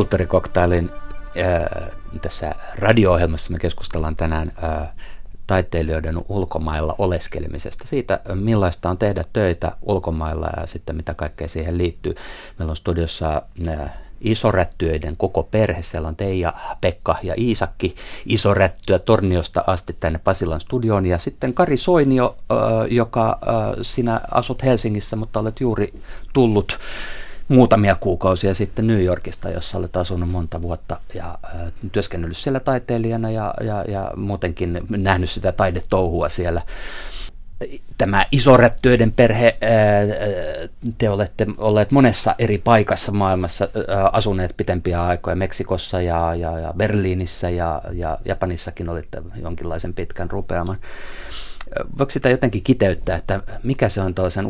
Kulttuurikoktailin tässä radio-ohjelmassa me keskustellaan tänään taiteilijoiden ulkomailla oleskelemisesta, siitä millaista on tehdä töitä ulkomailla ja sitten mitä kaikkea siihen liittyy. Meillä on studiossa isorättyöiden koko perhe, siellä on Teija, Pekka ja Iisakki isorättyä Torniosta asti tänne Pasilan studioon ja sitten Kari Soinio, joka sinä asut Helsingissä, mutta olet juuri tullut muutamia kuukausia sitten New Yorkista, jossa olet asunut monta vuotta ja työskennellyt siellä taiteilijana ja muutenkin nähnyt sitä taidetouhua siellä. Tämä isorättyöiden perhe, te olette olleet monessa eri paikassa maailmassa, asuneet pitempiä aikoja Meksikossa ja Berliinissä ja Japanissakin olitte jonkinlaisen pitkän rupeaman. Voiko sitä jotenkin kiteyttää, että mikä se on tällaisen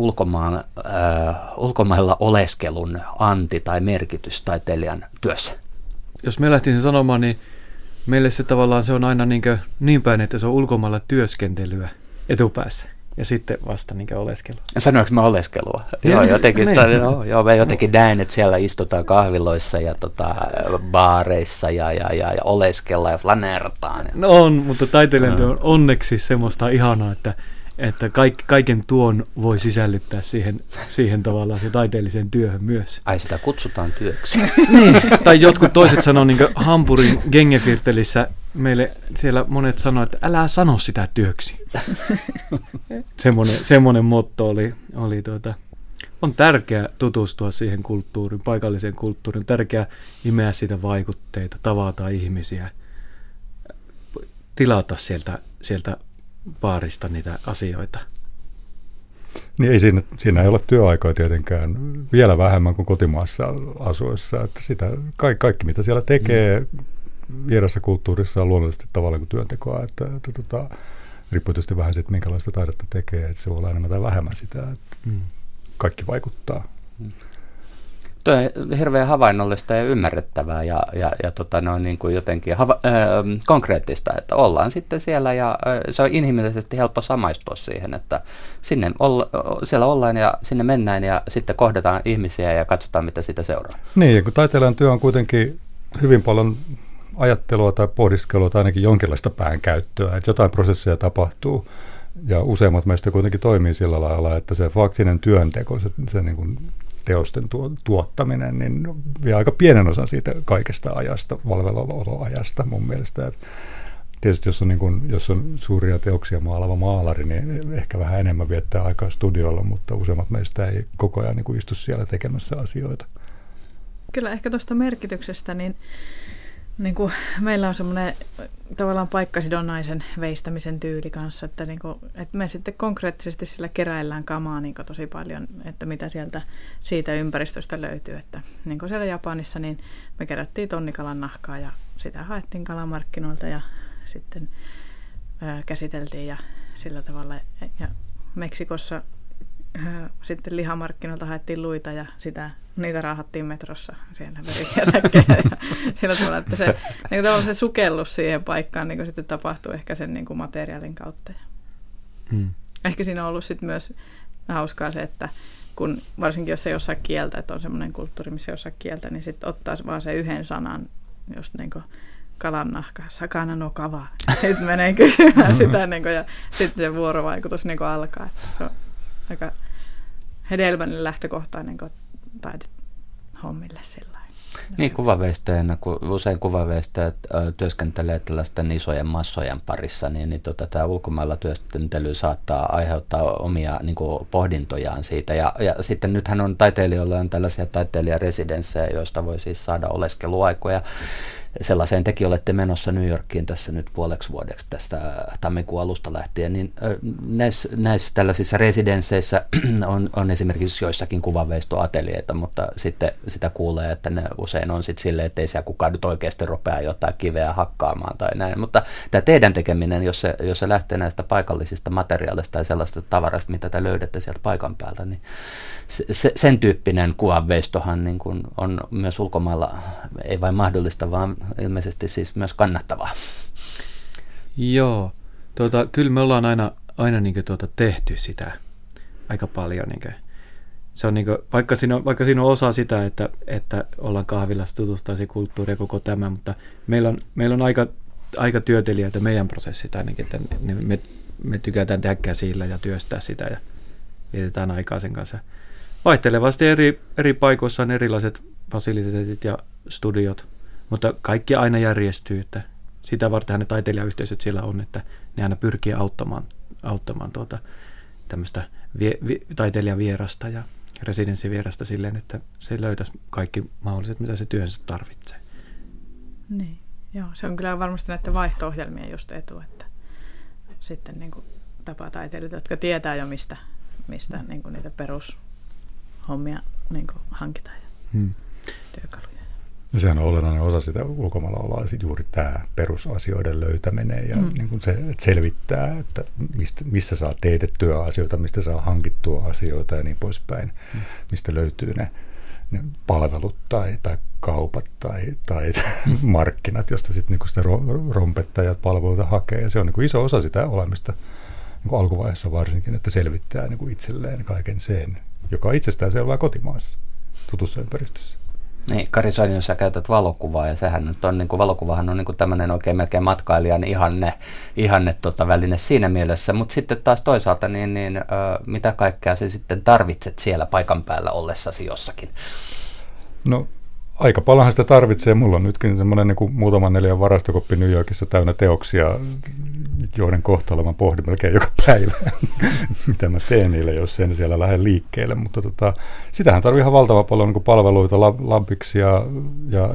ulkomailla oleskelun anti tai merkitys taiteilijan työssä? Jos me lähtisin sanomaan, niin meille se tavallaan se on aina niin päin, että se on ulkomailla työskentelyä etupäässä ja sitten vasta oleskelua. Sanoinko mä oleskelua? Joo, mä jotenkin näin, että siellä istutaan kahviloissa ja baareissa ja oleskellaan ja flaneerataan. No on, mutta taiteilijan työ on onneksi semmoista ihanaa, että kaiken tuon voi sisällyttää siihen tavallaan se taiteelliseen työhön myös. Ai sitä kutsutaan työksi. Niin, tai jotkut toiset sanoo niin kuin Hampurin Gengefirtelissä, meille siellä monet sanoo, että älä sano sitä työksi. Semmoinen motto oli on tärkeää tutustua siihen kulttuuriin, paikalliseen kulttuuriin, on tärkeää imeä siitä vaikutteita, tavata ihmisiä, tilata sieltä baarista niitä asioita. Niin ei siinä ei ole työaikaa tietenkään vielä vähemmän kuin kotimaassa asuessa. Että sitä, kaikki mitä siellä tekee vierassa kulttuurissa on luonnollisesti tavalla kuin työntekoa. Että riippuu tietysti vähän siitä, minkälaista taidetta tekee. Että se voi olla enemmän tai vähemmän sitä. Kaikki vaikuttaa. Tuo on hirveän havainnollista ja ymmärrettävää ja niin kuin jotenkin konkreettista, että ollaan sitten siellä ja se on inhimillisesti helppo samaistua siihen, että siellä ollaan ja sinne mennään ja sitten kohdataan ihmisiä ja katsotaan, mitä siitä seuraa. Niin, ja kun taiteilijan työ on kuitenkin hyvin paljon ajattelua tai pohdiskelua tai ainakin jonkinlaista päänkäyttöä, että jotain prosesseja tapahtuu ja useimmat meistä kuitenkin toimii sillä lailla, että se faktinen työnteko, se niin kuin teosten tuottaminen, niin vie aika pienen osan siitä kaikesta ajasta, valvellaoloajasta mun mielestä. Et tietysti jos on suuria teoksia maalaava maalari, niin ehkä vähän enemmän viettää aikaa studiolla, mutta useimmat meistä ei koko ajan niin istu siellä tekemässä asioita. Kyllä ehkä tuosta merkityksestä, niin kuin meillä on semmoinen tavallaan paikkasidonnaisen veistämisen tyyli kanssa, että me sitten konkreettisesti sillä keräillään kamaa tosi paljon, että mitä siitä ympäristöstä löytyy. Että niin kuin siellä Japanissa, niin me kerättiin tonnikalan nahkaa ja sitä haettiin kalamarkkinoilta ja sitten käsiteltiin ja sillä tavalla. Ja Meksikossa sitten lihamarkkinoilta haettiin luita ja niitä raahattiin metrossa siellä verisiä säkkejä ja sillä tavalla, että se sukellus siihen paikkaan niin sitten tapahtuu ehkä sen materiaalin kautta. Ehkä siinä on ollut sitten myös hauskaa se, että kun varsinkin jos ei osaa kieltä, että on semmoinen kulttuuri, missä ei osaa kieltä, niin sitten ottaa vaan se yhden sanan, just kalannahka, sakana no kava. Sitten menee kysymään sitä ja sitten se vuorovaikutus alkaa. Että se on aika hedelmällinen lähtökohta taidehommille sillä niin, kuvaveistajana, kun usein kuvaveistajat työskentelee tällaisten isojen massojen parissa, niin tämä ulkomailla työskentely saattaa aiheuttaa omia pohdintojaan siitä. Ja sitten nythän on taiteilijoilla on tällaisia taiteilijaresidenssejä, joista voi siis saada oleskeluaikoja. Sellaiseen tekin olette menossa New Yorkiin tässä nyt puoleksi vuodeksi tästä tammikuun alusta lähtien, niin näissä tällaisissa residensseissä on esimerkiksi joissakin kuvanveistoateljeita, mutta sitten sitä kuulee, että ne usein on sitten silleen, että ei siellä kukaan nyt oikeasti rupea jotain kiveä hakkaamaan tai näin, mutta tämä teidän tekeminen, jos se lähtee näistä paikallisista materiaaleista tai sellaista tavarasta, mitä te löydätte sieltä paikan päältä, niin sen tyyppinen kuvanveistohan niin kuin on myös ulkomailla ei vain mahdollista, vaan ilmeisesti siis myös kannattavaa. Joo, kyllä me ollaan aina tehty sitä aika paljon. Se on niinku, vaikka siinä on osa sitä, että ollaan kahvilassa, tutustutaan kulttuuriin ja koko tämä, mutta meillä on aika työtelijöitä meidän prosessit ainakin, että me tykätään tehdä käsillä ja työstää sitä ja vietetään aikaa sen kanssa. Vaihtelevasti eri paikoissa on erilaiset fasiliteetit ja studiot, mutta kaikki aina järjestyy, että sitä varten ne taiteilijayhteisöt siellä on, että ne aina pyrkii auttamaan tämmöistä taiteilijavierasta ja residenssivierasta silleen, että se löytäisi kaikki mahdolliset, mitä se työnsä tarvitsee. Niin, joo, se on kyllä varmasti näiden vaihto-ohjelmien just etu, että sitten niin kuin tapaa taiteilijoita, jotka tietää jo mistä niin kuin niitä perushommia niin kuin hankitaan ja työkaluja. Ja sehän on olennainen osa sitä ulkomailla ollaan juuri tämä perusasioiden löytäminen ja niin kuin se, että selvittää, että missä saa teetettyä asioita, mistä saa hankittua asioita ja niin poispäin, mistä löytyy ne palvelut tai kaupat tai markkinat, josta sitten niin sitä rompettajat palveluita hakee. Ja se on niin kuin iso osa sitä olemista niin kuin alkuvaiheessa varsinkin, että selvittää niin kuin itselleen kaiken sen, joka on itsestään selvää kotimaassa, tutussa ympäristössä. Niin, Kari Soini, sä käytät valokuvaa, ja sehän nyt on, niin kuin, valokuvahan on niin kuin tämmöinen oikein melkein matkailijan ihanne väline siinä mielessä, mutta sitten taas toisaalta, mitä kaikkea sä sitten tarvitset siellä paikan päällä ollessasi jossakin? No, aika paljonhan sitä tarvitsee. Mulla on nytkin semmoinen niin kuin muutaman 4 varastokoppi New Yorkissa täynnä teoksia, joiden kohtaloa mä pohdin melkein joka päivä, mitä mä teen niille, jos en siellä lähde liikkeelle. Mutta sitähän tarvii ihan valtavan paljon niin kuin palveluita, lampiksia ja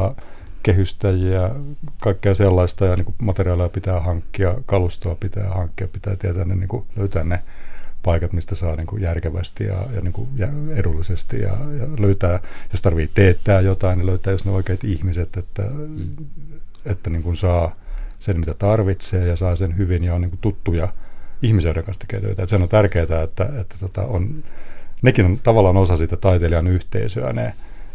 kehystäjiä, kaikkea sellaista. Ja niin kuin materiaaleja pitää hankkia, kalustoa pitää hankkia, pitää tietää niin kuin löytää ne paikat, mistä saa niin kuin järkevästi ja edullisesti ja löytää, jos tarvii teettää jotain, niin löytää jos ne oikeat ihmiset, että niin kuin saa sen, mitä tarvitsee ja saa sen hyvin ja on niin kuin tuttuja ihmisiä, joiden kanssa tekee töitä. Että se on tärkeää, että nekin on tavallaan osa sitä taiteilijan yhteisöä, ne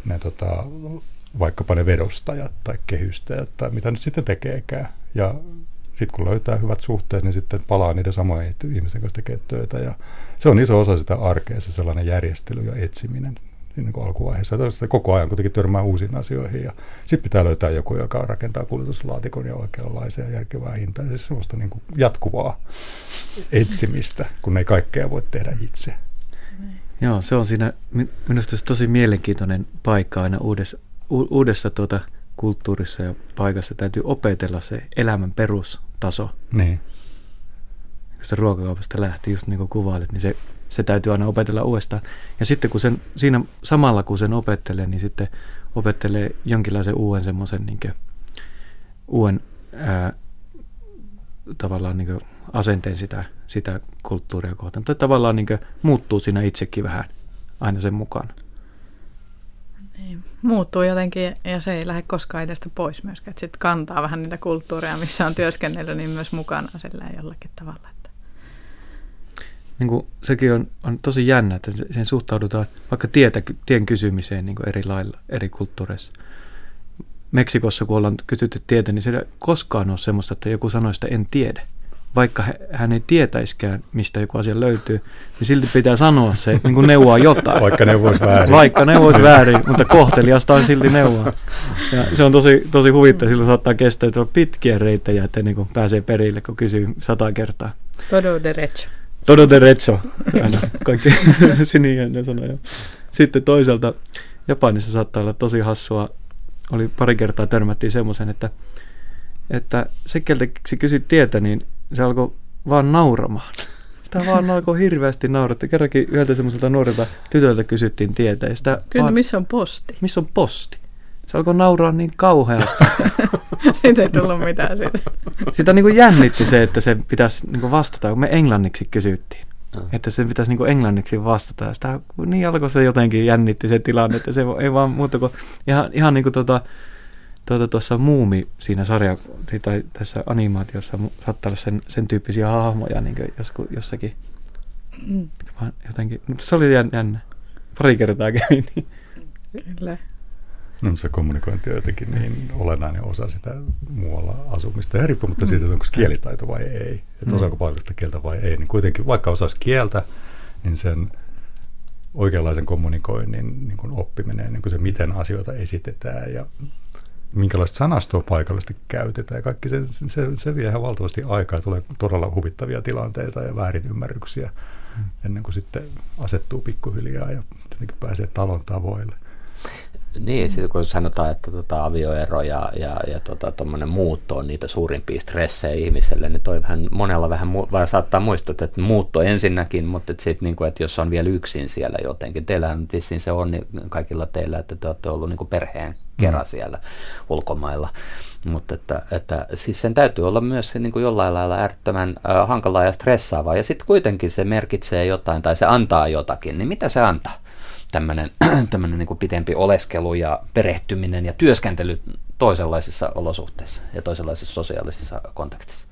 vaikkapa ne vedostajat tai kehystäjät tai mitä nyt sitten tekeekään. Ja sitten kun löytää hyvät suhteet, niin sitten palaa niiden samojen ihmisten kanssa tekee töitä. Ja se on iso osa sitä arkea, se sellainen järjestely ja etsiminen niin kuin alkuvaiheessa. Ja koko ajan kuitenkin törmää uusiin asioihin. Ja sitten pitää löytää joku, joka rakentaa kuljetuslaatikon ja oikeanlaisia järkevää hintaa. Siis sellaista niin kuin jatkuvaa etsimistä, kun ei kaikkea voi tehdä itse. Joo, se on siinä minusta tosi mielenkiintoinen paikka aina uudessa kulttuurissa ja paikassa täytyy opetella se elämän perustaso. Niin. Kun sitä ruokakaupasta lähti, just niin kuin kuvailit, niin se täytyy aina opetella uudestaan. Ja sitten kun siinä samalla kun sen opettelee, niin sitten opettelee jonkinlaisen uuden semmoisen uuden tavallaan niin asenteen sitä kulttuuria kohtaan. Tai tavallaan niin muuttuu siinä itsekin vähän aina sen mukana. Niin. Muuttuu jotenkin ja se ei lähde koskaan itsestä pois myöskään. Sitten kantaa vähän niitä kulttuureja, missä on työskennellyt, niin myös mukana silleen jollakin tavalla. Että. Niin kuin sekin on tosi jännä, että sen suhtaudutaan vaikka tien kysymiseen niin kuin eri lailla, eri kulttuureissa. Meksikossa, kun ollaan kysytty tietä, niin se ei koskaan ole semmoista, että joku sanoisi, että en tiedä. Vaikka hän ei tietäiskään, mistä joku asia löytyy, niin silti pitää sanoa se, niin kuin neuvoa jotain. Vaikka neuvoisi väärin. Vaikka neuvoisi väärin, mutta kohteliasta on silti neuvoa. Ja se on tosi huvittava, silloin saattaa kestää pitkiä reittejä, että niin kuin pääsee perille, kun kysyy 100 kertaa. Todo derecho. Todo derecho. Aina kaikki sinijänne sanoja. Sitten toisaalta Japanissa saattaa olla tosi hassua. Oli pari kertaa törmättiin semmoisen, että se keltä se kysyt tietä, niin se alkoi vaan nauramaan. Sitä vaan alkoi hirveästi naurattaa. Kerrankin yhdeltä semmoiselta nuorilta tytöltä kysyttiin tietä. Ja sitä kyllä, missä on posti? Missä on posti? Se alkoi nauraa niin kauheasti. Siitä ei tullut mitään siitä. Sitä niin kuin jännitti se, että se pitäisi niin kuin vastata, kun me englanniksi kysyttiin. Että se pitäisi niin kuin englanniksi vastata. Ja sitä niin alkoi se jotenkin jännitti se tilanne, että se ei vaan muuta kuin ihan niin kuin tuossa Muumi siinä tai tässä animaatiossa saattaa olla sen tyyppisiä hahmoja niin jossakin. Jotenkin, mutta se oli jännä. Pari kertaa kävin. Niin. Kyllä. No, se kommunikointi on jotenkin niin olennainen osa sitä muualla asumista. Ja riippumatta siitä, että onko kielitaito vai ei. Että osaako paikallista kieltä vai ei. Niin kuitenkin vaikka osaisi kieltä, niin sen oikeanlaisen kommunikoinnin niin kuin oppiminen, niin kuin se, miten asioita esitetään ja minkälaista sanastoa paikallisesti käytetään. Ja kaikki se vie ihan valtavasti aikaa ja tulee todella huvittavia tilanteita ja väärinymmärryksiä ennen kuin sitten asettuu pikkuhiljaa ja jotenkin pääsee talon tavoille. Niin, sitten kun sanotaan, että avioero ja tuommoinen muutto on niitä suurimpia stressejä ihmiselle, niin toi monella vähän saattaa muistaa, että muutto ensinnäkin, mutta sitten niin että jos on vielä yksin siellä jotenkin, teillähän nyt vissiin se on niin kaikilla teillä, että te olette ollut niin perheen kerran siellä ulkomailla, mutta että siis sen täytyy olla myös niin kuin jollain lailla äärettömän hankalaa ja stressaavaa, ja sitten kuitenkin se merkitsee jotain tai se antaa jotakin, niin mitä se antaa? Tämmöinen niin kuin pitempi oleskelu ja perehtyminen ja työskentely toisenlaisissa olosuhteissa ja toisenlaisissa sosiaalisissa kontekstissa?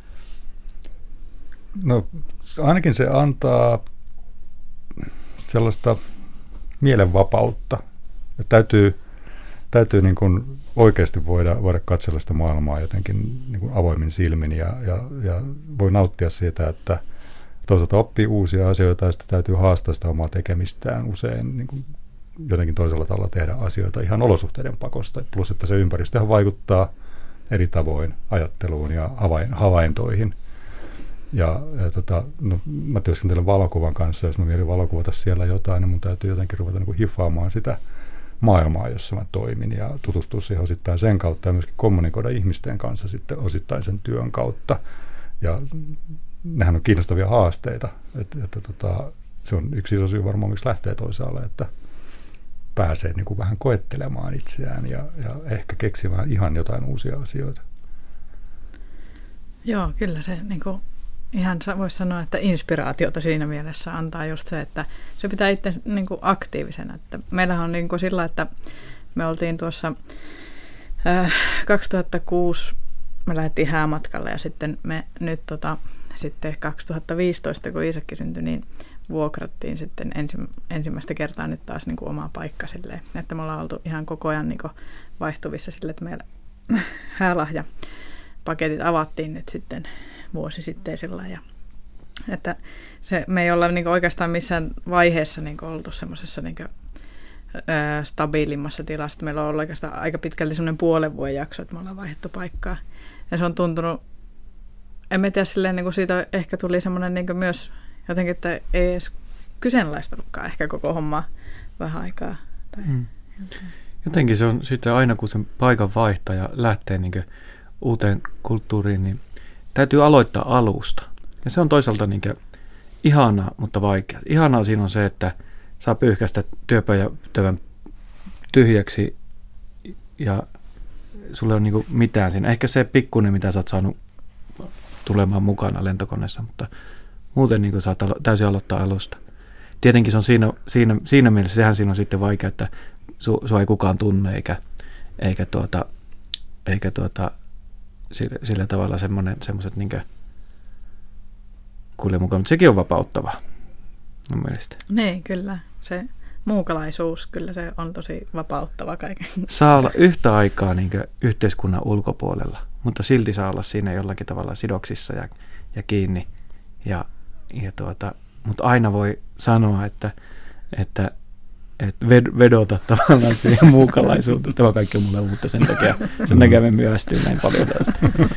No ainakin se antaa sellaista mielenvapautta. Täytyy niin kuin oikeasti voida katsella sitä maailmaa jotenkin niin kuin avoimin silmin ja voi nauttia siitä, että toisaalta oppii uusia asioita ja sitten täytyy haastaa sitä omaa tekemistään usein niin kuin jotenkin toisella tavalla tehdä asioita ihan olosuhteiden pakosta. Plus, että se ympäristöhän vaikuttaa eri tavoin ajatteluun ja havaintoihin. No, mä työskentelen valokuvan kanssa, jos mä mieli valokuvata siellä jotain, niin mun täytyy jotenkin ruveta niin kuin hiffaamaan sitä maailmaa, jossa mä toimin ja tutustua siihen osittain sen kautta ja myöskin kommunikoida ihmisten kanssa sitten osittain sen työn kautta. Ja nehän on kiinnostavia haasteita. Se on yksi iso syy varmaan, miksi lähtee toisaalle, että pääsee niin kuin vähän koettelemaan itseään ja ehkä keksimään ihan jotain uusia asioita. Joo, kyllä se niin kuin, ihan voisi sanoa, että inspiraatiota siinä mielessä antaa just se, että se pitää itse niin kuin aktiivisena. Että meillähän on niin kuin sillä, että me oltiin tuossa 2006, me lähdettiin häämatkalle ja sitten me nyt sitten 2015, kun Iisakki syntyi, niin vuokrattiin sitten ensimmäistä kertaa nyt taas niin kuin omaa paikka silleen, että me ollaan oltu ihan koko ajan niin kuin vaihtuvissa sille, että meillä häälahjapaketit avattiin nyt sitten vuosi sitten sillä ja että me ei olla niin kuin oikeastaan missään vaiheessa niin kuin oltu semmoisessa niin kuin stabiilimmassa tilassa. Meillä on ollut oikeastaan aika pitkälti semmoinen puolen vuoden jakso, että me ollaan vaihdettu paikkaa ja se on tuntunut, en tiedä silleen, niin kuin siitä ehkä tuli semmoinen niin kuin myös jotenkin, että ei edes kyseenalaistanutkaan ehkä koko homma vähän aikaa. Tai jotenkin se on sitten aina, kun sen paikan vaihtaa ja lähtee niin kuin uuteen kulttuuriin, niin täytyy aloittaa alusta. Ja se on toisaalta niin kuin ihanaa, mutta vaikeaa. Ihanaa siinä on se, että saa pyyhkäistä työpöydän tyhjäksi ja sulle on niin kuin mitään siinä. Ehkä se pikkuinen, mitä sä oot saanut tulemaan mukana lentokoneessa, mutta muuten niin saa täysin aloittaa alusta. Tietenkin se on siinä mielessä, sehän siinä on sitten vaikea, että sua ei kukaan tunne, eikä sillä tavalla semmoiset niin kulje mukaan, mutta sekin on vapauttavaa mun mielestä. Niin, kyllä. Se muukalaisuus, kyllä se on tosi vapauttava kaiken. Saa olla yhtä aikaa niin yhteiskunnan ulkopuolella, mutta silti saa olla siinä jollakin tavalla sidoksissa ja kiinni. Mutta aina voi sanoa, että vedota tavallaan siihen muukalaisuuteen. Tämä kaikki on mulle uutta, sen takia me myöhästyy näin paljon tästä.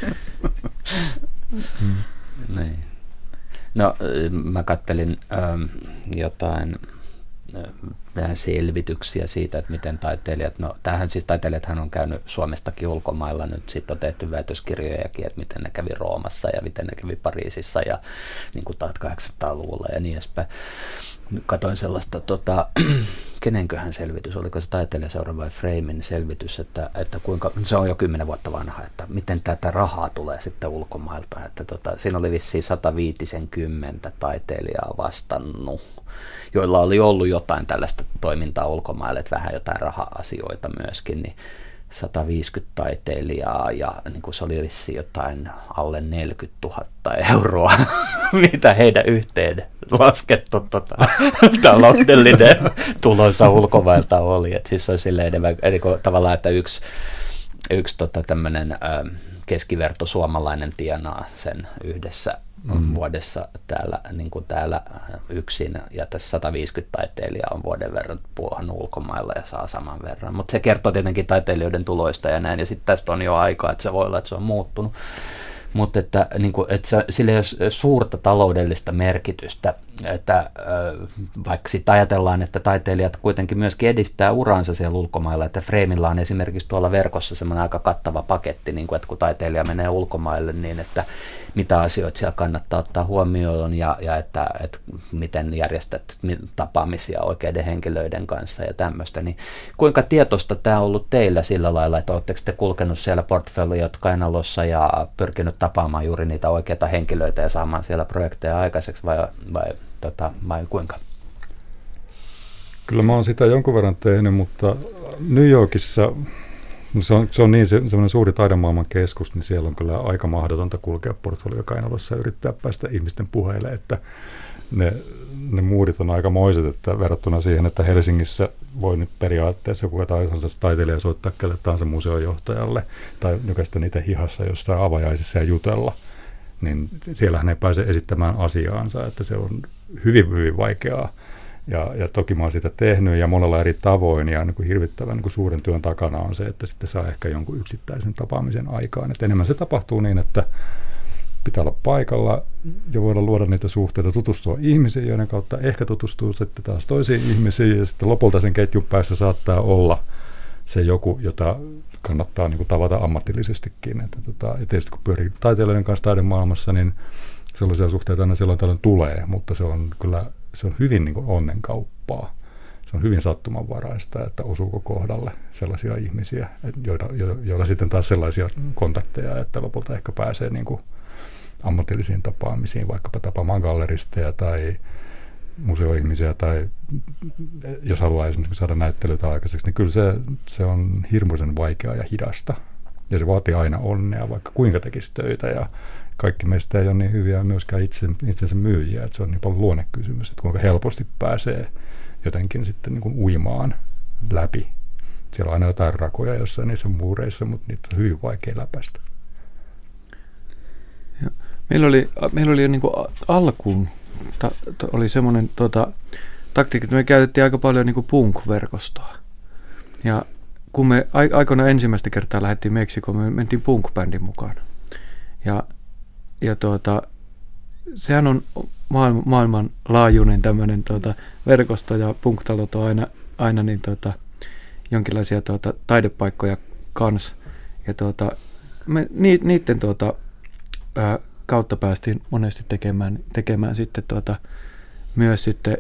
Niin. No, mä kattelin jotain vähän selvityksiä siitä, että miten taiteilijat, no tämähän siis taiteilijathan on käynyt Suomestakin ulkomailla, nyt sitten on tehty väitöskirjojakin, että miten ne kävi Roomassa ja miten ne kävi Pariisissa ja niin kuin 1800-luvulla ja niin edespäin. Katoin sellaista, kenenköhän selvitys, oliko se taiteilijaseura vai Framin selvitys, että kuinka, se on jo 10 vuotta vanha, että miten tätä rahaa tulee sitten ulkomailta, että siinä oli vissiin 150 taiteilijaa vastannut, joilla oli ollut jotain tällaista toimintaa ulkomaille, että vähän jotain raha-asioita myöskin, niin 150 taiteilijaa ja niin kuin se oli vissiin jotain alle 40 000 euroa, mitä heidän yhteen laskettu taloudellinen tulonsa ulkomailta oli. Et siis on silleen enemmän tavallaan, että yksi tämmöinen keskiverto suomalainen tienaa sen yhdessä vuodessa täällä yksin, ja tässä 150 taiteilijaa on vuoden verran puuhannut ulkomailla ja saa saman verran. Mutta se kertoo tietenkin taiteilijoiden tuloista ja näin, ja sitten tästä on jo aikaa, että se voi olla, että se on muuttunut. Mutta että sillä ei ole suurta taloudellista merkitystä, että vaikka sitten ajatellaan, että taiteilijat kuitenkin myöskin edistää uraansa siellä ulkomailla, että Freimilla on esimerkiksi tuolla verkossa semmoinen aika kattava paketti, niin kuin, että kun taiteilija menee ulkomaille, niin että mitä asioita siellä kannattaa ottaa huomioon ja että miten järjestät tapaamisia oikeiden henkilöiden kanssa ja tämmöistä, niin kuinka tietoista tämä on ollut teillä sillä lailla, että oletteko te kulkenut siellä portfoliot kainalossa ja pyrkinyt tapaamaan juuri niitä oikeita henkilöitä ja saamaan siellä projekteja aikaiseksi vai kuinka? Kyllä mä oon sitä jonkun verran tehnyt, mutta New Yorkissa, se on niin semmoinen suuri taidemaailman keskus, niin siellä on kyllä aika mahdotonta kulkea portfoliokainalossa ja yrittää päästä ihmisten puheille, että ne muurit on aika moiset, että verrattuna siihen, että Helsingissä voi nyt periaatteessa kuka tahansa taiteilija soittaa kelle tahansa museojohtajalle tai nykäistä niitä hihassa jossain avajaisissa ja jutella, niin siellähän ei pääse esittämään asiaansa, että se on hyvin, hyvin vaikeaa. Ja toki mä oon sitä tehnyt ja monella eri tavoin, ja niin kuin hirvittävän niin kuin suuren työn takana on se, että sitten saa ehkä jonkun yksittäisen tapaamisen aikaan. Et enemmän se tapahtuu niin, että pitää olla paikalla ja voida luoda niitä suhteita, tutustua ihmisiin, joiden kautta ehkä tutustuu sitten taas toisiin ihmisiin, ja sitten lopulta sen ketjun päässä saattaa olla se joku, jota kannattaa niin kuin tavata ammatillisestikin. Ja tietysti kun pyörii taiteilijoiden kanssa taidemaailmassa, niin sellaisia suhteita aina silloin tällöin tulee, mutta se on hyvin niin kuin onnenkauppaa. Se on hyvin sattumanvaraista, että osuuko kohdalle sellaisia ihmisiä, joilla sitten taas sellaisia kontakteja, että lopulta ehkä pääsee niin kuin ammatillisiin tapaamisiin, vaikkapa tapaamaan galleristeja tai museoihmisiä, tai jos haluaa esimerkiksi saada näyttelyitä aikaiseksi, niin kyllä se on hirmuisen vaikeaa ja hidasta. Ja se vaatii aina onnea, vaikka kuinka tekisi töitä, ja kaikki meistä ei ole niin hyviä myöskään itsensä myyjiä, että se on niin paljon luonnekysymys, että kuinka helposti pääsee jotenkin sitten niin kuin uimaan läpi. Siellä on aina jotain rakoja jossain niissä muureissa, mutta niitä on hyvin vaikea läpäistä. Ja meillä oli niin kuin alkuun oli semmoinen taktiikka, että me käytettiin aika paljon niin kuin punk-verkostoa. Ja kun me aikoinaan ensimmäistä kertaa lähdettiin Meksikoon, me mentiin punk-bändin mukaan. Ja sehän on maailmanlaajuinen tämmöinen verkosto, ja punk-talot on aina niin jonkinlaisia taidepaikkoja kanssa. Ja niiden kautta päästiin monesti tekemään sitten myös sitten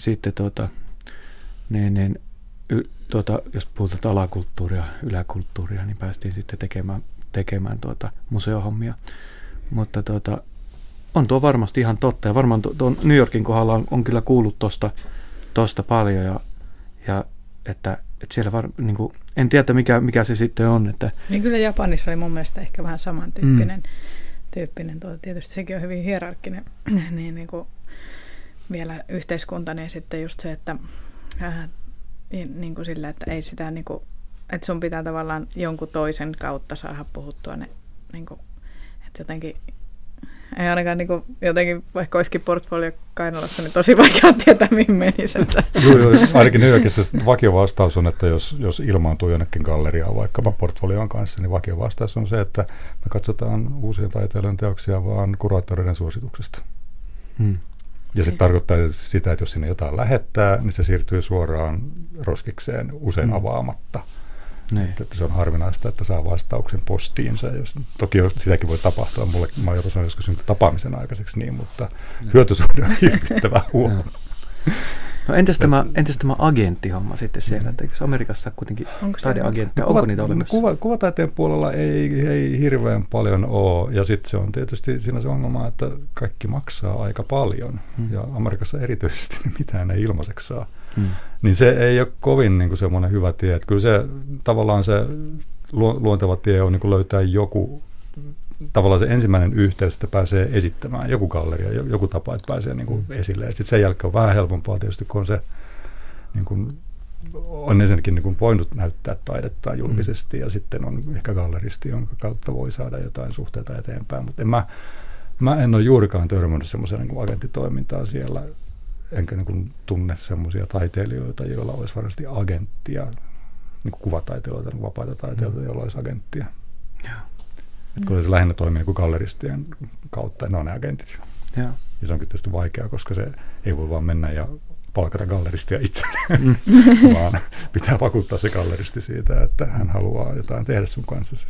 jos puhutaan alakulttuuria, yläkulttuuria, niin päästiin sitten tekemään museohommia. Mutta on tuo varmasti ihan totta, ja varmaan tuon New Yorkin kohdalla on kyllä kuullut tosta paljon, ja että siellä niin kuin, en tiedä mikä se sitten on. Että niin kyllä Japanissa oli mun mielestä ehkä vähän samantyyppinen. Tietysti sekin on hyvin hierarkkinen niin kuin vielä yhteiskunta, niin sitten just se, että niin kuin sillä, että ei sitä niin kuin, että sun pitää tavallaan jonkun toisen kautta saada puhuttua ne niin kuin, että jotenkin ei ainakaan niin kuin, jotenkin, vaikka olisikin portfolio kainalossa, niin tosi vaikea tietää, mihin menisi. Joo, ainakin New Yorkissa vakio vastaus on, että jos ilmaantuu jonnekin galleriaan vaikkapa portfolion kanssa, niin vakio vastaus on se, että me katsotaan uusia taiteilijan teoksia vaan kuraattoreiden suosituksesta. Ja se tarkoittaa sitä, että jos sinne jotain lähettää, niin se siirtyy suoraan roskikseen usein avaamatta. Että se on harvinaista, että saa vastauksen postiinsa. Toki sitäkin voi tapahtua. Mä oon jopa sanonut joskus tapaamisen aikaiseksi niin, mutta hyötysuhde on hirvittävän huono. No entäs tämä agenttihomma sitten siellä? Että eikö Amerikassa kuitenkin taideagentteja? Onko niitä olemassa? Kuvataiteen puolella ei hirveän paljon ole. Ja sitten se on tietysti siinä se ongelma, että kaikki maksaa aika paljon. Ja Amerikassa erityisesti niin mitään ei ilmaiseksi saa. Niin se ei ole kovin niin kuin semmoinen hyvä tie. Että kyllä se tavallaan se luonteva tie on niin kuin löytää joku, tavallaan se ensimmäinen yhteys, että pääsee esittämään joku galleria, joku tapa, että pääsee niin kuin esille. Sitten sen jälkeen on vähän helpompaa tietysti, kun on se niin kuin on ensinnäkin niin kuin voinut näyttää taidetta julkisesti ja sitten on ehkä galleristi, jonka kautta voi saada jotain suhteita eteenpäin, mutta mä en ole juurikaan törmännyt semmoisen niin kuin agenttitoimintaa siellä, enkä niin kuin tunne semmoisia taiteilijoita, joilla olisi varmasti agenttia, niin kuin kuvataiteilijoita, niin vapaita taiteilijoita, joilla olisi agenttia. Että kun se lähinnä toimii niin kuin galleristien kautta, ne on ne agentit. Ja se onkin tietysti vaikeaa, koska se ei voi vaan mennä ja palkata galleristia itselleen, vaan pitää vakuuttaa se galleristi siitä, että hän haluaa jotain tehdä sun kanssa.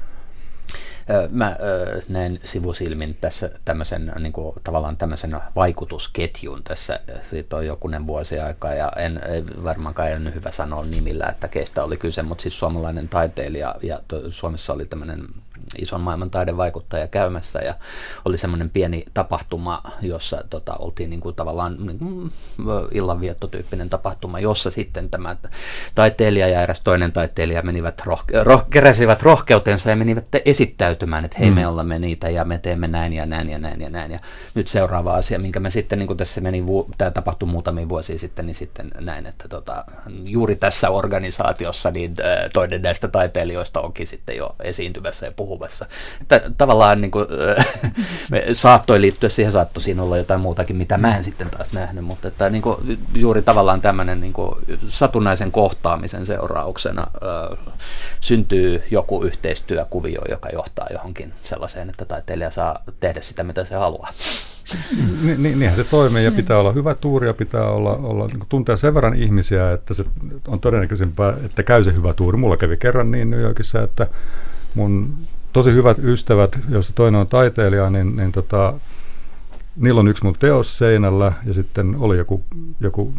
Mä näen sivusilmin tässä tavallaan tämmöisen vaikutusketjun tässä. Siitä on jokunen vuosi aikaa ja ei varmaankaan ole hyvä sanoa nimillä, että keistä oli kyse, mutta siis suomalainen taiteilija ja Suomessa oli tämmöinen ison maailman taidevaikuttaja käymässä ja oli semmoinen pieni tapahtuma, jossa oltiin niin kuin tavallaan illanviettotyyppinen tapahtuma, jossa sitten tämä taiteilija ja eräs toinen taiteilija keräsivät rohkeutensa ja menivät esittäytymään, että hei, me olemme niitä ja me teemme näin ja näin ja näin ja näin. Ja nyt seuraava asia, minkä me sitten, niin kuin tässä tämä tapahtui muutamia vuosia sitten, niin sitten näin, että juuri tässä organisaatiossa niin toinen näistä taiteilijoista onkin sitten jo esiintyvässä ja puhuvassa. Että tavallaan niin kuin, me saattoi liittyä siihen, saattoi siinä olla jotain muutakin, mitä mä en sitten taas nähnyt, mutta että, niin kuin, juuri tavallaan tämmöinen niin kuin, satunnaisen kohtaamisen seurauksena syntyy joku yhteistyökuvio, joka johtaa johonkin sellaiseen, että taiteilija saa tehdä sitä, mitä se haluaa. Niinhän se toimii ja pitää olla hyvä tuuri ja pitää olla niin kuin tuntea sen verran ihmisiä, että se on todennäköisempää, että käy se hyvä tuuri. Mulla kävi kerran niin New Yorkissa, että mun tosi hyvät ystävät, joista toinen on taiteilija, niin niillä on yksi mun teos seinällä ja sitten oli joku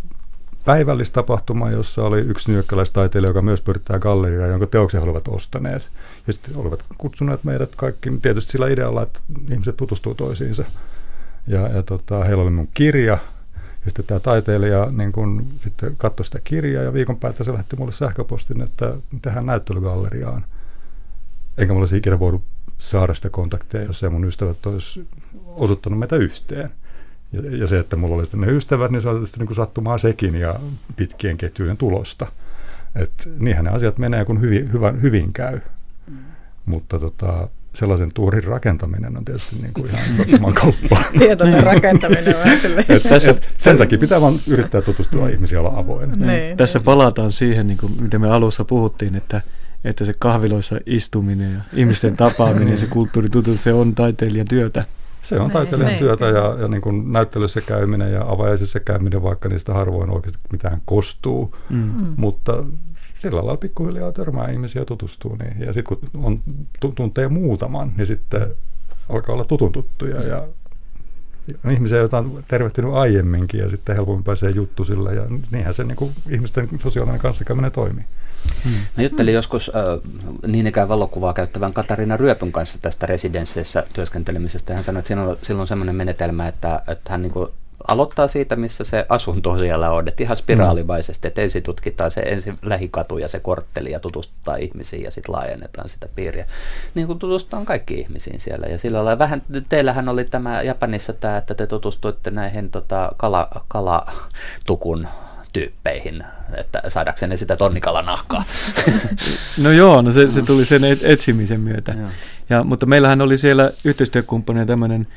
päivällistapahtuma, jossa oli yksi newyorkalaistaiteilija, joka myös pyörittää galleriaa, jonka teoksen he olivat ostaneet. Ja sitten olivat kutsuneet meidät kaikki tietysti sillä idealla, että ihmiset tutustuu toisiinsa. Ja heillä oli mun kirja, ja sitten tämä taiteilija niin kun sitten katsoi sitä kirjaa, ja viikon päästä se lähetti mulle sähköpostin, että tehdään näyttelygalleriaan. Enkä mulla olisi ikinä voinut saada sitä kontakteja, jos ei mun ystävät olisi osoittanut meitä yhteen. Ja se, että mulla oli sitten ne ystävät, niin se on tietysti niin kuin sattumaa sekin ja pitkien ketjujen tulosta. Että niinhän ne asiat menee, kun hyvin käy. Mutta sellaisen tuurin rakentaminen on tietysti niin kuin ihan sattumaan kauppaa. Tietoinen rakentaminen on vähän silleen. Sen takia pitää vaan yrittää tutustua ihmisiä, olla avoin. Tässä palataan siihen, niin kuin, mitä me alussa puhuttiin, että se kahviloissa istuminen ja ihmisten tapaaminen, se kulttuuritutus, se on taiteilijan työtä. Se on taiteilijan työtä ja niin kuin näyttelyssä käyminen ja avajaisissa käyminen, vaikka niistä harvoin oikeasti mitään kostuu. Mutta sillä lailla pikkuhiljaa törmää ihmisiä ja tutustuu niihin. Ja sitten kun tuntee muutaman, niin sitten alkaa olla tutun tuttuja. Ja ihmisiä, joita on tervehtinyt aiemminkin ja sitten helpommin pääsee juttu sillä. Ja niinhän se niin kuin ihmisten sosiaalinen kanssakäyminen toimii. Mä juttelin joskus niin ikään valokuvaa käyttävän Katariina Ryöpyn kanssa tästä residensseissä työskentelemisestä. Hän sanoi, että silloin on sellainen menetelmä, että hän niin kuin aloittaa siitä, missä se asunto siellä on, että ihan spiraalivaisesti, että ensin tutkitaan se ensin lähikatu ja se kortteli ja tutustutaan ihmisiin ja sitten laajennetaan sitä piiriä. Niin kuin tutustutaan kaikkiin ihmisiin siellä ja sillä lailla vähän, teillähän oli tämä Japanissa tämä, että te tutustuitte näihin kalatukun tyyppeihin, että saadaksenne sitä tonnikalanahkaa. No joo, se tuli sen etsimisen myötä. Mutta meillähän oli siellä yhteistyökumppania tämmöinen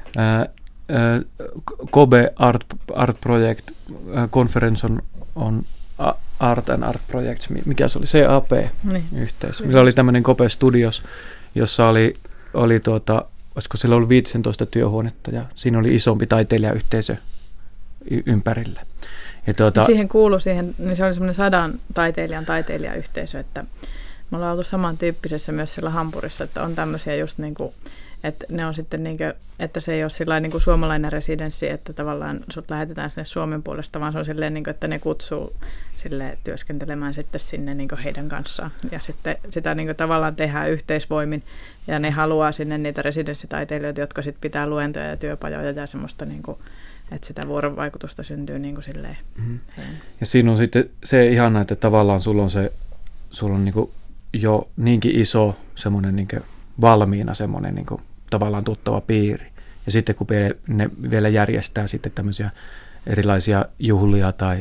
Kobe Art Project, Conference on Art and Art Projects, mikä se oli, CAP-yhteys. Meillä oli tämmöinen Kobe Studios, jossa oli olisiko siellä ollut 15 työhuonetta ja siinä oli isompi taiteilijayhteisö ympärillä. Siihen kuului niin se oli semmoinen 100 taiteilijayhteisö, että me ollaan oltu samantyyppisessä myös siellä Hampurissa, että on tämmöisiä just niin kuin, että ne on sitten niin kuin, että se ei ole sillä niin kuin suomalainen residenssi, että tavallaan sut lähetetään sinne Suomen puolesta, vaan se on silleen niin kuin, että ne kutsuu sille työskentelemään sitten sinne niin kuin heidän kanssaan ja sitten sitä niin kuin tavallaan tehdään yhteisvoimin ja ne haluaa sinne niitä residenssitaiteilijoita, jotka sitten pitää luentoja ja työpajoja ja semmoista niin kuin, että sitä vuorovaikutusta syntyy niin kuin silleen. Ja siinä on sitten se ihana, että tavallaan sulla on niin kuin jo niinkin iso semmoinen niin kuin valmiina semmoinen niin kuin tavallaan tuttava piiri. Ja sitten kun ne vielä järjestää sitten tämmöisiä erilaisia juhlia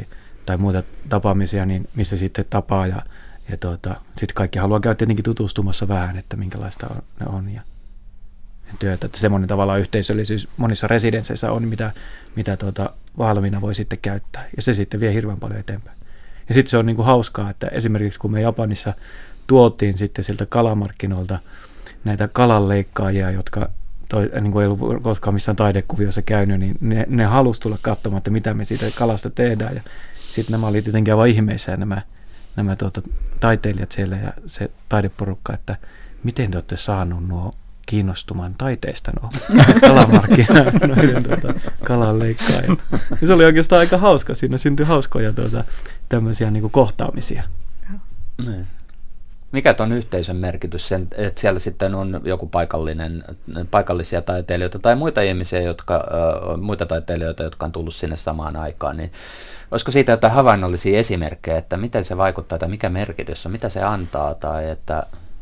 tai muita tapaamisia, niin missä sitten tapaa ja sitten kaikki haluaa käydä tietenkin tutustumassa vähän, että minkälaista ne on ja työtä. Että semmoinen tavallaan yhteisöllisyys monissa residensseissä on, mitä valmiina voi sitten käyttää. Ja se sitten vie hirveän paljon eteenpäin. Ja sitten se on niin kuin hauskaa, että esimerkiksi kun me Japanissa tuotiin sitten sieltä kalamarkkinoilta näitä kalanleikkaajia, jotka niin kuin ei ollut koskaan missään taidekuviossa käynyt, niin ne halusi tulla katsomaan, että mitä me siitä kalasta tehdään. Ja sitten nämä oli jotenkin aivan ihmeissään nämä taiteilijat siellä ja se taideporukka, että miten te olette saanut nuo kiinnostumaan taiteesta nuo kalamarkkinoiden kalanleikkaajat. Se oli oikeastaan aika hauska. Siinä syntyi hauskoja tämmöisiä niin kuin kohtaamisia. Niin. Mikä on yhteisön merkitys, että siellä sitten on joku paikallisia taiteilijoita tai muita ihmisiä, muita taiteilijoita, jotka on tullut sinne samaan aikaan, niin olisiko siitä jotain havainnollisia esimerkkejä, että miten se vaikuttaa tai mikä merkitys on, mitä se antaa tai että...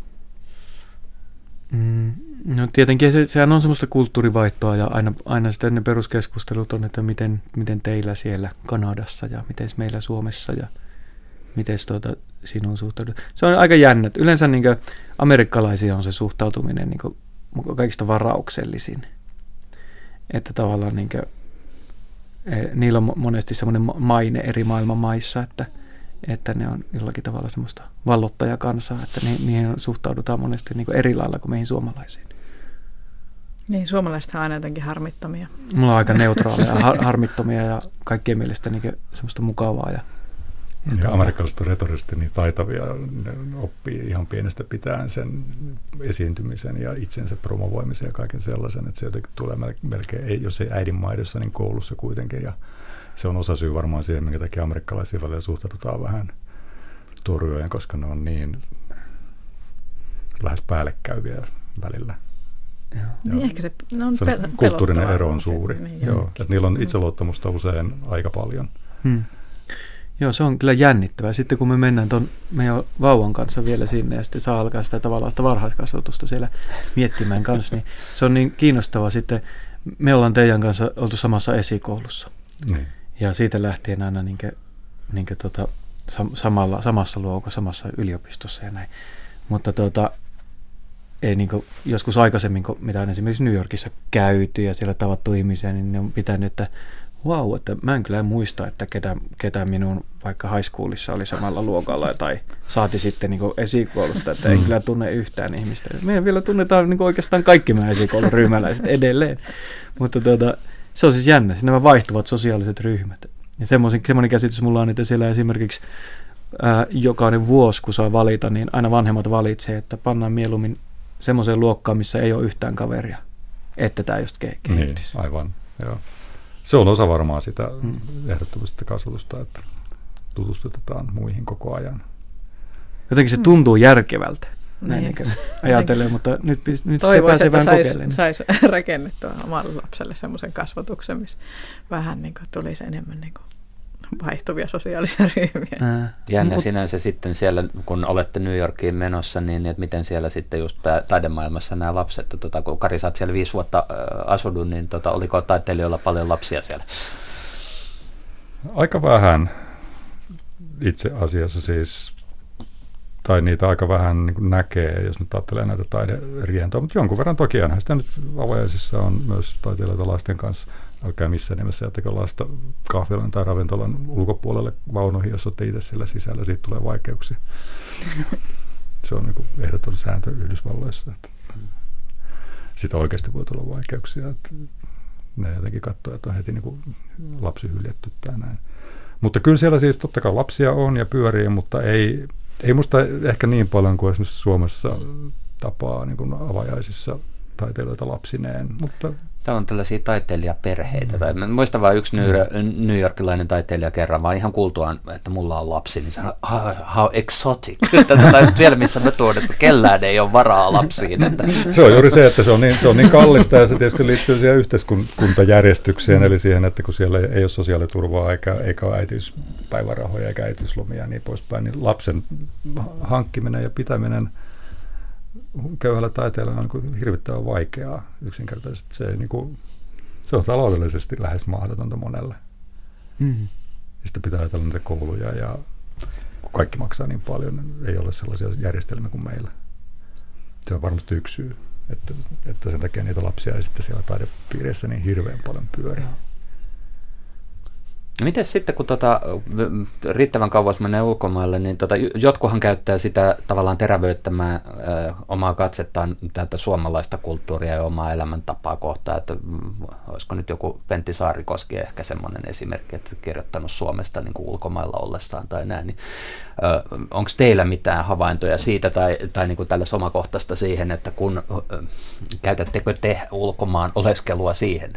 No tietenkin sehän on semmoista kulttuurivaihtoa ja aina sitten ne peruskeskustelut on, että miten teillä siellä Kanadassa ja miten meillä Suomessa ja miten sinun suhtaudut. Se on aika jännä. Yleensä niin amerikkalaisia on se suhtautuminen niin kaikista varauksellisin. Että tavallaan niin kuin, niillä on monesti semmoinen maine eri maailman maissa, että ne on jollakin tavalla semmoista vallottajakansaa, että niihin suhtaudutaan monesti niin kuin eri lailla kuin meihin suomalaisiin. Niin, suomalaiset on aina jotenkin harmittomia. Mulla on aika neutraaleja, harmittomia ja kaikkien mielestä niin kuin semmoista mukavaa. Ja amerikkalaiset on retorisesti niin taitavia, ne oppii ihan pienestä pitäen sen esiintymisen ja itsensä promovoimisen ja kaiken sellaisen, että se jotenkin tulee melkein, jos ei äidinmaidossa, niin koulussa kuitenkin. Ja se on osasyy varmaan siihen, minkä takia amerikkalaisia välillä suhtaudutaan vähän torjojen, koska ne on niin lähes päällekkäyviä välillä. Niin ehkä se on kulttuurinen ero on suuri. Niin, joo, että niillä on itseluottamusta usein aika paljon. Joo, se on kyllä jännittävää. Sitten kun me mennään meidän vauvan kanssa vielä sinne ja sitten saa alkaa sitä tavallaan sitä varhaiskasvatusta siellä miettimään kanssa, niin se on niin kiinnostavaa sitten. Me ollaan teidän kanssa oltu samassa esikoulussa. Niin. Ja siitä lähtien aina samassa luokassa, samassa yliopistossa ja näin. Mutta ei joskus aikaisemmin, mitä on esimerkiksi New Yorkissa käyty ja siellä tavattu ihmisiä, niin ne on pitänyt, että vau, että mä en kyllä muista, että ketä minun vaikka high schoolissa oli samalla luokalla tai saati sitten esikoulusta, että ei kyllä tunne yhtään ihmistä. Meidän vielä tunnetaan oikeastaan kaikki meidän esikoulun ryhmäläiset edelleen, mutta se on siis jännä, nämä vaihtuvat sosiaaliset ryhmät. Ja semmoinen käsitys mulla on, että siellä esimerkiksi jokainen vuosi, kun saa valita, niin aina vanhemmat valitsee, että pannaan mieluummin semmoiseen luokkaan, missä ei ole yhtään kaveria, että tämä just kehittyisi. Niin, aivan, joo. Se on osa varmaan sitä ehdottomasti kasvatusta, että tutustutetaan muihin koko ajan. Jotenkin se tuntuu järkevältä, näin ajatellen, mutta nyt se pääsee vähän kokeilemaan. Saisi rakennettua omalle lapselle semmoisen kasvatuksen, missä vähän tulisi enemmän vaihtuvia sosiaalisia ryhmiä. Jännä sinänsä sitten siellä, kun olette New Yorkiin menossa, niin että miten siellä sitten just taidemaailmassa nämä lapset, kun Kari, sä oot siellä 5 vuotta asunut, niin oliko taiteilijoilla paljon lapsia siellä? Aika vähän itse asiassa siis, tai niitä aika vähän niin kuin näkee, jos nyt ajattelee näitä taiderientoja, mutta jonkun verran toki aina sitä nyt avajaisissa on myös taiteilijoita lasten kanssa. Älkää missään nimessä jättäkö lasta kahvilan tai ravintolan ulkopuolelle vaunuihin, jos olette itse siellä sisällä, siitä tulee vaikeuksia. Se on niin ehdoton sääntö Yhdysvalloissa. Siitä oikeasti voi tulla vaikeuksia. Että ne jotenkin katsoo, että on heti niin lapsi hyljetty tai näin. Mutta kyllä siellä siis totta kai lapsia on ja pyörii, mutta ei musta ehkä niin paljon kuin esimerkiksi Suomessa tapaa niin kuin avajaisissa taiteilijoita lapsineen, mutta täällä on tällaisia taiteilijaperheitä. Muistan vain yksi New Yorkilainen taiteilija kerran, vaan ihan kuultuaan, että mulla on lapsi, niin sanoi, how exotic. Siellä missä mä tuon, että kellään ei ole varaa lapsiin. Että. Se on juuri se, että se on niin kallista ja se tietysti liittyy siihen yhteiskuntajärjestykseen, eli siihen, että kun siellä ei ole sosiaaliturvaa eikä ole äitiyspäivärahoja eikä äitiyslomia ja niin poispäin, niin lapsen hankkiminen ja pitäminen köyhällä taiteella on niin hirvittävän vaikeaa yksinkertaisesti. Se on taloudellisesti lähes mahdotonta monelle. sitten pitää ajatella niitä kouluja ja kun kaikki maksaa niin paljon, ei ole sellaisia järjestelmiä kuin meillä. Se on varmasti yksi syy, että sen takia niitä lapsia ei sitten siellä taidepiireissä niin hirveän paljon pyörii. Miten sitten, kun riittävän kauas menee ulkomaille, niin jotkuhan käyttää sitä tavallaan terävöittämään omaa katsettaan tätä suomalaista kulttuuria ja omaa elämäntapaa kohtaan, että olisiko nyt joku Pentti Saarikoski ehkä semmoinen esimerkki, että kirjoittanut Suomesta niin kuin ulkomailla ollessaan tai näin, niin onko teillä mitään havaintoja siitä tai niin kuin tällaista omakohtaista siihen, että kun käytättekö te ulkomaan oleskelua siihen?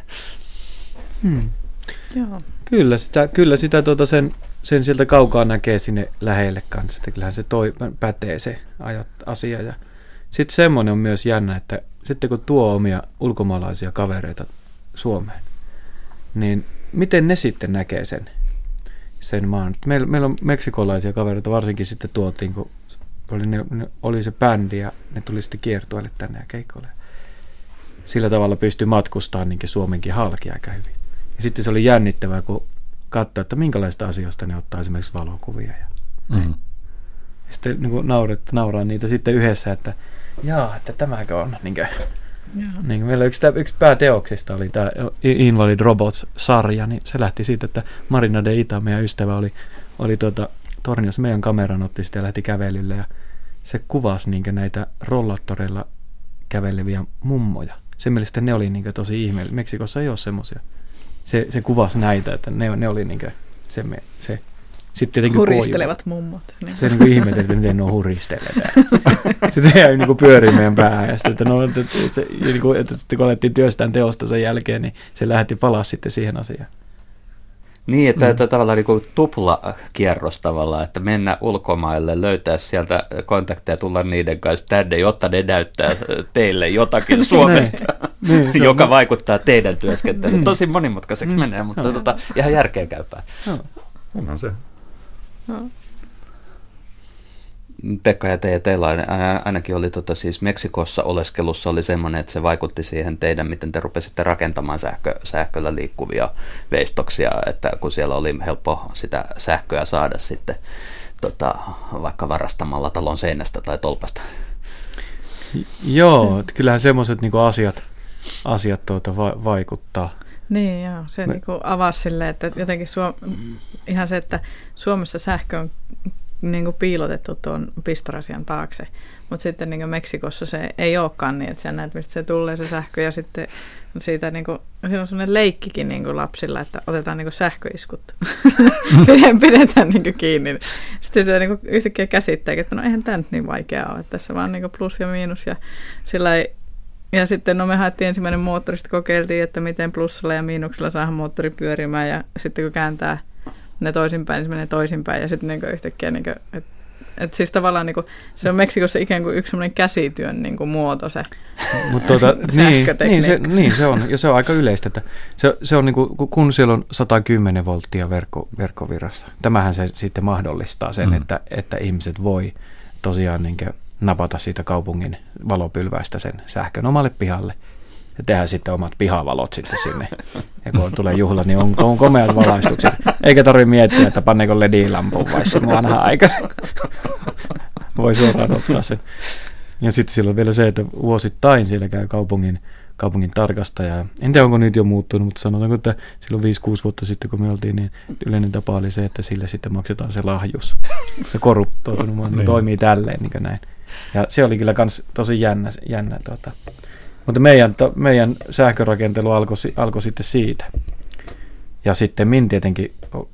Joo. Kyllä sitä sen sieltä kaukaa näkee sinne lähelle kanssa, että kyllähän se pätee se asia. Ja sitten semmoinen on myös jännä, että sitten kun tuo omia ulkomaalaisia kavereita Suomeen, niin miten ne sitten näkee sen maan? Meillä on meksikolaisia kavereita, varsinkin sitten tuotiin, kun oli se bändi ja ne tuli sitten kiertueelle tänne ja keikoille. Sillä tavalla pystyy matkustamaan niin Suomenkin halki aika hyvin. Ja sitten se oli jännittävää, kun katsoi, että minkälaista asioista ne ottaa esimerkiksi valokuvia. Ja sitten niin nauraa niitä sitten yhdessä, että että tämäkö on. Niin meillä yksi pääteoksista oli tämä Invalid Robots-sarja, niin se lähti siitä, että Marina de Ita, meidän ystävä, oli Torniossa meidän kameran, otti sitä ja lähti kävelylle. Ja se kuvasi näitä rollattoreilla käveleviä mummoja. Sen mielestä ne oli tosi ihmeellisiä. Meksikossa ei ole semmoisia. Se kuvasi näitä, että ne oli se sitten tietenkin huristelevat mummot. Niin. Se ihmetteli, että miten ne on huristelleet. Sitten se jäi pyöriin meidän päähän. Ja sitten, että kun alettiin työstään teosta sen jälkeen, niin se lähti palaa sitten siihen asiaan. Niin, että tavallaan niin tuplakierros tavallaan, että mennä ulkomaille, löytää sieltä kontakteja, tulla niiden kanssa tänne, jotta ne näyttää teille jotakin Suomesta, joka vaikuttaa teidän työskentelyyn. Tosi monimutkaiseksi menee, mutta ihan järkeä käypää. Onhan se. Pekka ja teillä ainakin oli siis Meksikossa oleskelussa oli semmoinen, että se vaikutti siihen teidän, miten te rupesitte rakentamaan sähköllä liikkuvia veistoksia, että kun siellä oli helppo sitä sähköä saada sitten vaikka varastamalla talon seinästä tai tolpasta. Joo, kyllähän semmoiset asiat vaikuttaa. Niin joo, se avasi silleen, että jotenkin ihan se, että Suomessa sähkö on piilotettu tuon pistorasian taakse, mutta sitten Meksikossa se ei olekaan niin, että sä näet, mistä se tulee se sähkö, ja sitten siitä siinä on sellainen leikkikin lapsilla, että otetaan sähköiskut, pidetään kiinni. Sitten sitä yhtäkkiä käsittää, että eihän tämä nyt niin vaikeaa ole, että tässä vaan plus ja miinus, ja sillä ei. Ja sitten me haettiin ensimmäinen moottori, sitten kokeiltiin, että miten plussalla ja miinuksella saadaan moottori pyörimään, ja sitten kun kääntää ne toisinpäin, niin se menee toisinpäin, ja sitten yhtäkkiä, että siis tavallaan se on Meksikossa ikään kuin yksi semmoinen käsityön muoto se sähkötekniikka. Niin se on, ja se on aika yleistä, että se on kun siellä on 110 volttia verkkovirrassa, tämähän se sitten mahdollistaa sen, että ihmiset voi tosiaan napata siitä kaupungin valopylväistä sen sähkön omalle pihalle ja tehdä sitten omat pihavalot sitten sinne. Ja kun tulee juhla, niin on komeat valaistukset. Eikä tarvitse miettiä, että panneeko LED-lampun vai sen vanha aikaisen. Voi suoraan ottaa sen. Ja sitten siellä on vielä se, että vuosittain siellä käy kaupungin tarkastaja. En tiedä, onko nyt jo muuttunut, mutta sanotaanko, että silloin 5-6 vuotta sitten, kun me oltiin, niin yleinen tapa oli se, että sille sitten maksetaan se lahjus. Se korruptoitunut toimii tälleen, niin kuin näin. Ja se oli kyllä kans tosi jännä. Mutta meidän sähkörakentelu alkoi sitten siitä. Ja sitten tietenkin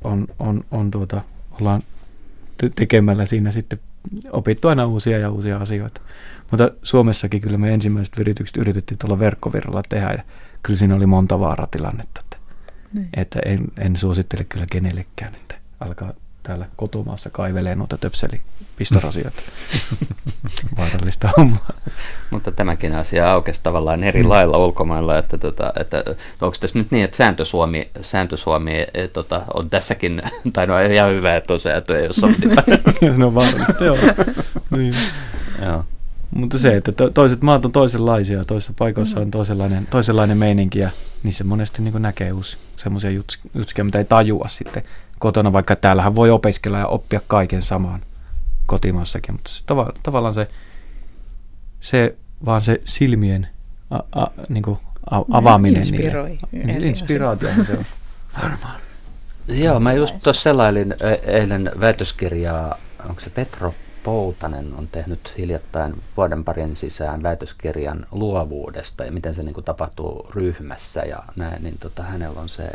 ollaan tekemällä siinä sitten opittu aina uusia asioita. Mutta Suomessakin kyllä me ensimmäiset viritykset yritettiin tuolla verkkovirralla tehdä, ja kyllä siinä oli monta vaaratilannetta. Että en suosittele kyllä kenellekään, että alkaa täällä kotomaassa kaivelee noita töpselipistorasioita. Vaarallista hommaa. Mutta tämäkin asia aukesi tavallaan eri lailla ulkomailla, että onko tässä nyt niin, että Sääntö-Suomi on tässäkin, tai no ihan hyvä, että on sääntö, ei ole sovittu. Se on vaarallista, joo. Niin. Joo. Mutta se, että toiset maat on toisenlaisia, toisissa paikoissa on toisenlainen meininki ja niissä monesti niin kuin näkee semmoisia jutskia, mitä ei tajua sitten kotona, vaikka täällähän voi opiskella ja oppia kaiken samaan kotimaassakin, mutta se, tavallaan se vaan se silmien niin kuin avaaminen inspiraatio se on varmaan. Joo, mä just tuossa selailin eilen väitöskirjaa, onko se Petro Poutanen on tehnyt hiljattain vuoden parin sisään väitöskirjan luovuudesta ja miten se niin kuin tapahtuu ryhmässä ja näin, niin hänellä on se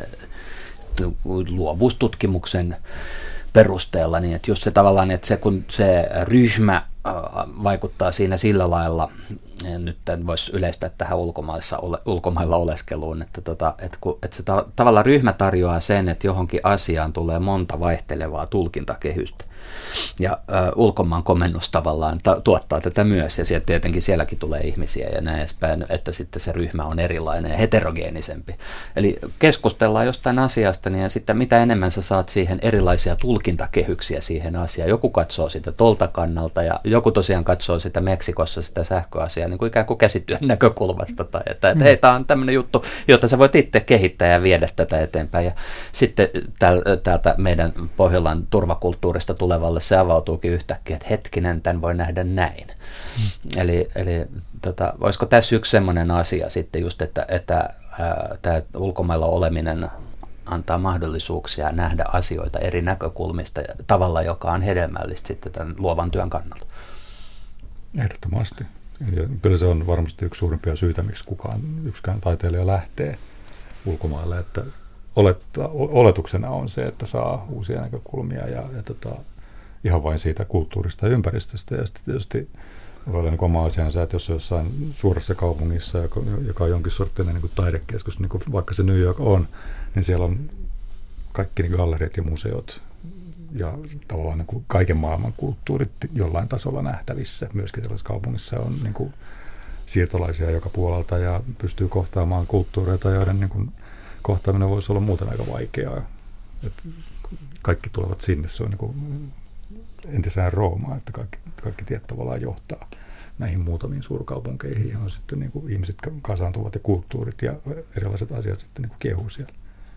luovuustutkimuksen perusteella, niin että just se tavallaan, että se kun se ryhmä vaikuttaa siinä sillä lailla, nyt voisi yleistää tähän ulkomailla oleskeluun, että se tavallaan ryhmä tarjoaa sen, että johonkin asiaan tulee monta vaihtelevaa tulkintakehystä. Ja ulkomaan komennus tavallaan tuottaa tätä myös, ja sieltä tietenkin sielläkin tulee ihmisiä ja näin edespäin, että sitten se ryhmä on erilainen ja heterogeenisempi. Eli keskustellaan jostain asiasta, niin ja sitten mitä enemmän sä saat siihen erilaisia tulkintakehyksiä siihen asiaan. Joku katsoo sitä tolta kannalta, ja joku tosiaan katsoo sitä Meksikossa sitä sähköasiaa niin kuin ikään kuin käsityön näkökulmasta, tai että hei, tämä on tämmöinen juttu, jota sä voit itse kehittää ja viedä tätä eteenpäin. Ja sitten täältä meidän Pohjolan turvakulttuurista tulevalle se avautuukin yhtäkkiä, että hetkinen, tämän voi nähdä näin. Eli olisiko tässä yksi semmoinen asia sitten just, että tämä ulkomailla oleminen antaa mahdollisuuksia nähdä asioita eri näkökulmista ja tavalla, joka on hedelmällistä sitten tämän luovan työn kannalta. Ehdottomasti. Ja kyllä se on varmasti yksi suurimpia syitä, miksi yksikään taiteilija lähtee ulkomaille, että oletuksena on se, että saa uusia näkökulmia ja ihan vain siitä kulttuurista ja ympäristöstä. Ja sitten tietysti voi olla niin oma asiansa, että jos jossain suuressa kaupungissa, joka on jonkin sorttinen niin kuin taidekeskus, niin kuin vaikka se New York on, niin siellä on kaikki niin kuin galleriat ja museot ja tavallaan niin kuin kaiken maailman kulttuurit jollain tasolla nähtävissä. Myöskin sellaisessa kaupungissa on niin kuin siirtolaisia joka puolelta ja pystyy kohtaamaan kulttuureita, joiden niin kuin kohtaaminen voisi olla muuten aika vaikeaa. Että kaikki tulevat sinne, se on niin kuin entisään Roomaan, että kaikki tiet tavallaan johtaa näihin muutamiin suurkaupunkeihin, johon sitten niin kuin ihmiset kasaantuvat ja kulttuurit ja erilaiset asiat sitten niin kuin kehuu siellä.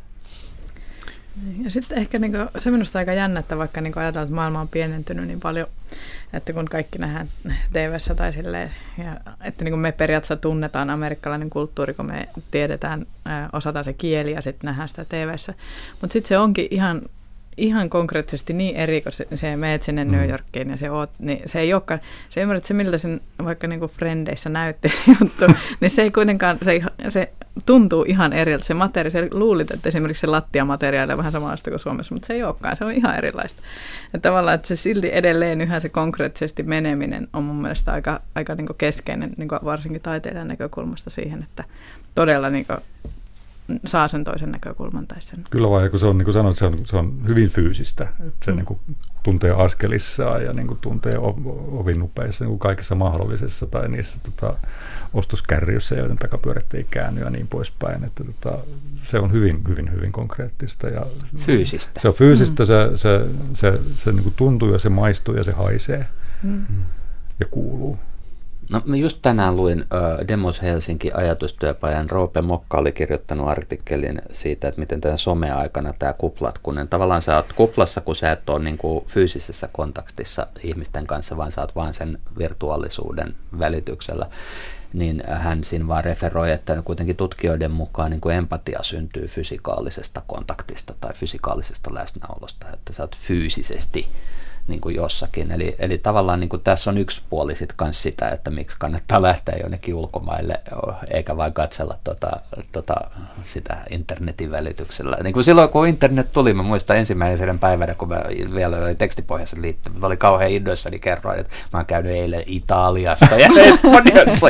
Ja sitten ehkä niin kuin, se minusta aika jännä, että vaikka niin kuin ajatellaan, että maailma on pienentynyt niin paljon, että kun kaikki nähdään TV:ssä tai silleen, ja että niin kuin me periaatteessa tunnetaan amerikkalainen kulttuuri, kun me tiedetään, osataan se kieli ja sitten nähdään sitä TV:ssä. Mutta sitten se onkin ihan konkreettisesti niin eri, kun se menet sinne New Yorkiin ja niin se ei olekaan, se ymmärrät se, miltä sen vaikka niin kuin Frendeissä näytti se juttu, niin se ei kuitenkaan, se tuntuu ihan eriltä. Se materiaali, se luulit, että esimerkiksi se lattiamateriaali on vähän samanlaista kuin Suomessa, mutta se ei olekaan, se on ihan erilaista. Ja tavallaan, että se silti edelleen yhä se konkreettisesti meneminen on mun mielestä aika niin kuin keskeinen, niin kuin varsinkin taiteilijan näkökulmasta siihen, että todella niin kuin saa sen toisen näkökulman tai sen. Kyllä vaan, kun se on, niin kuin sanoit, se on hyvin fyysistä. Että se niin kuin tuntee askelissaan ja niin kuin tuntee ovinupeissa niin kuin kaikessa mahdollisessa tai niissä ostoskärryissä, joiden takapyörät ei käänny ja niin poispäin. Että se on hyvin, hyvin, hyvin konkreettista. Ja fyysistä. Se on fyysistä, se niin kuin tuntuu ja se maistuu ja se haisee ja kuuluu. No, mä just tänään luin Demos Helsinki -ajatustyöpajan. Roope Mokka oli kirjoittanut artikkelin siitä, että miten tämän someaikana tämä kuplat, kun tavallaan sä oot kuplassa, kun sä et ole niin kuin fyysisessä kontaktissa ihmisten kanssa, vaan sä oot vaan sen virtuaalisuuden välityksellä, niin hän siinä vaan referoi, että kuitenkin tutkijoiden mukaan niin kuin empatia syntyy fysikaalisesta kontaktista tai fysikaalisesta läsnäolosta, että sä oot fyysisesti niin kuin jossakin. Eli tavallaan niin kuin tässä on yksipuoli sit kans sitä, että miksi kannattaa lähteä jonnekin ulkomaille, eikä vain katsella sitä internetin välityksellä. Niin kuin silloin, kun internet tuli, mä muistan ensimmäisen päivänä, kun mä vielä olin tekstipohjassa liittynyt, mä olin kauhean innoissa, niin kerroin, että mä oon käynyt eilen Italiassa ja Espanjassa.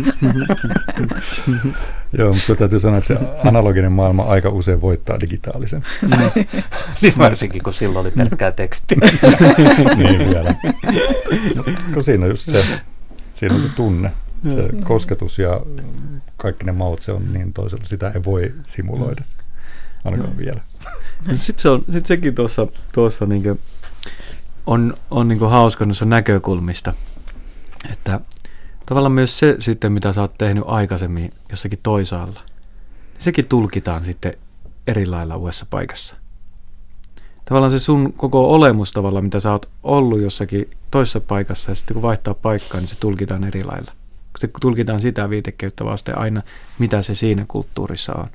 Joo, mutta täytyy sanoa, että se analoginen maailma aika usein voittaa digitaalisen. Niin varsinkin, kun silloin oli pelkkää tekstiä. Niin vielä. Kun siinä on just siinä on se tunne, se kosketus ja kaikki ne maut, se on niin toisella, sitä ei voi simuloida, ainakaan vielä. Sitten sekin tuossa niinku on niinku hauska noissa näkökulmista, että tavallaan myös se sitten, mitä sä oot tehnyt aikaisemmin jossakin toisaalla, niin sekin tulkitaan sitten eri lailla uudessa paikassa. Tavallaan se sun koko olemus tavallaan, mitä sä oot ollut jossakin toisessa paikassa, ja sitten kun vaihtaa paikkaa, niin se tulkitaan eri lailla. Se tulkitaan sitä viitekeyttä vasten aina, mitä se siinä kulttuurissa on.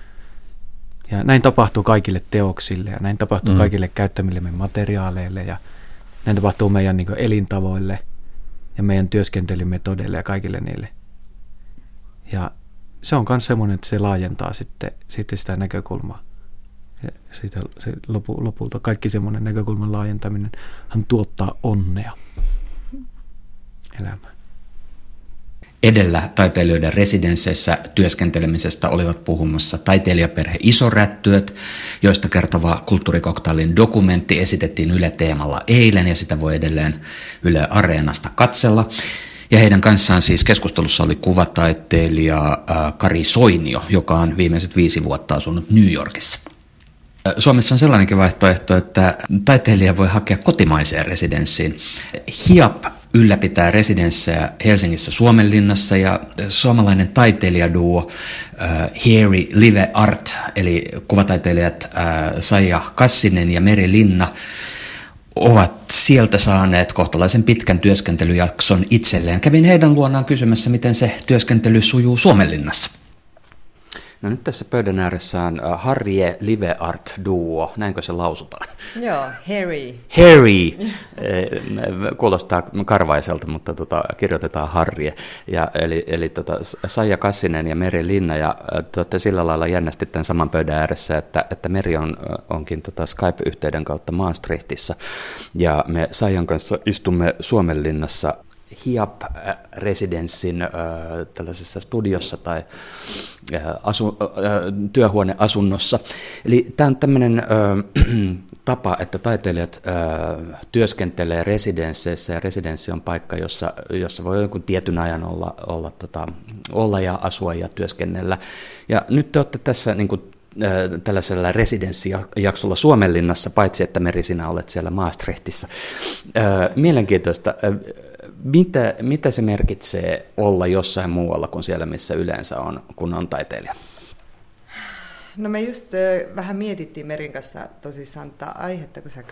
Ja näin tapahtuu kaikille teoksille, ja näin tapahtuu kaikille käyttämillemme materiaaleille, ja näin tapahtuu meidän niin kuin elintavoille, ja meidän työskentelymetodeille ja kaikille niille. Ja se on myös semmoinen, että se laajentaa sitten sitä näkökulmaa. Ja siitä, se lopulta kaikki semmoinen näkökulman laajentaminen hän tuottaa onnea elämään. Edellä taiteilijoiden residensseissä työskentelemisestä olivat puhumassa taiteilijaperhe Isorättyöt, joista kertova Kulttuurikoktailin dokumentti esitettiin Yle-teemalla eilen ja sitä voi edelleen Yle Areenasta katsella. Ja heidän kanssaan siis keskustelussa oli kuvataiteilija Kari Soinio, joka on viimeiset 5 vuotta asunut New Yorkissa. Suomessa on sellainenkin vaihtoehto, että taiteilija voi hakea kotimaiseen residenssiin. HIAP ylläpitää residenssejä Helsingissä Suomenlinnassa ja suomalainen taiteilijaduo Harry Live Art, eli kuvataiteilijat Saija Kassinen ja Meri Linna, ovat sieltä saaneet kohtalaisen pitkän työskentelyjakson itselleen. Kävin heidän luonaan kysymässä, miten se työskentely sujuu Suomenlinnassa. No nyt tässä pöydän ääressä on Harry Live Art Duo, näinkö se lausutaan? Joo, Harry. Harry, kuulostaa karvaiselta, mutta kirjoitetaan Harry. Eli Saija Kassinen ja Meri Linna, ja te olette sillä lailla jännästi tämän saman pöydän ääressä, että Meri onkin Skype-yhteyden kautta Maastrichtissa, ja me Saijan kanssa istumme Suomenlinnassa HIAP-residenssin tällaisessa studiossa tai työhuoneasunnossa. Eli tämä on tämmöinen tapa, että taiteilijat työskentelee residensseissä, ja residenssi on paikka, jossa voi jonkun tietyn ajan olla ja asua ja työskennellä. Ja nyt te olette tässä niin kuin tällaisella residenssijaksolla Suomenlinnassa, paitsi että Meri, sinä olet siellä Maastrichtissa. Mielenkiintoista. Mitä se merkitsee olla jossain muualla kuin siellä, missä yleensä on, kun on taiteilija? No me just vähän mietittiin Merin kanssa tosissaan tätä aihetta, kun sä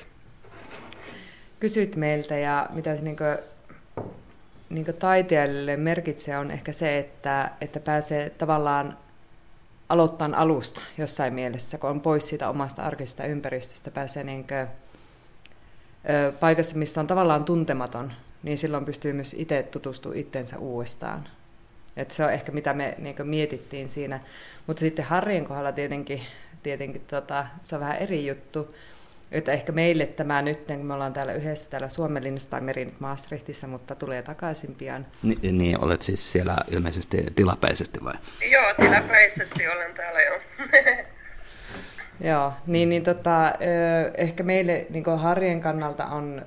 kysyit meiltä, ja mitä se niin taiteilijalle merkitsee on ehkä se, että pääsee tavallaan aloittamaan alusta jossain mielessä, kun on pois siitä omasta arkisesta ympäristöstä, pääsee paikassa, missä on tavallaan tuntematon, niin silloin pystyy myös itse tutustumaan itsensä uudestaan. Et se on ehkä mitä me mietittiin siinä. Mutta sitten Harrien kohdalla tietenkin se on vähän eri juttu. Että ehkä meille tämä nyt, kun me ollaan täällä yhdessä täällä Suomenlinnassa tai Meri nyt Maastrichtissa, mutta tulee takaisin pian. Niin, olet siis siellä ilmeisesti tilapäisesti vai? Joo, tilapäisesti olen täällä jo. Joo, ehkä meille Harrien kannalta on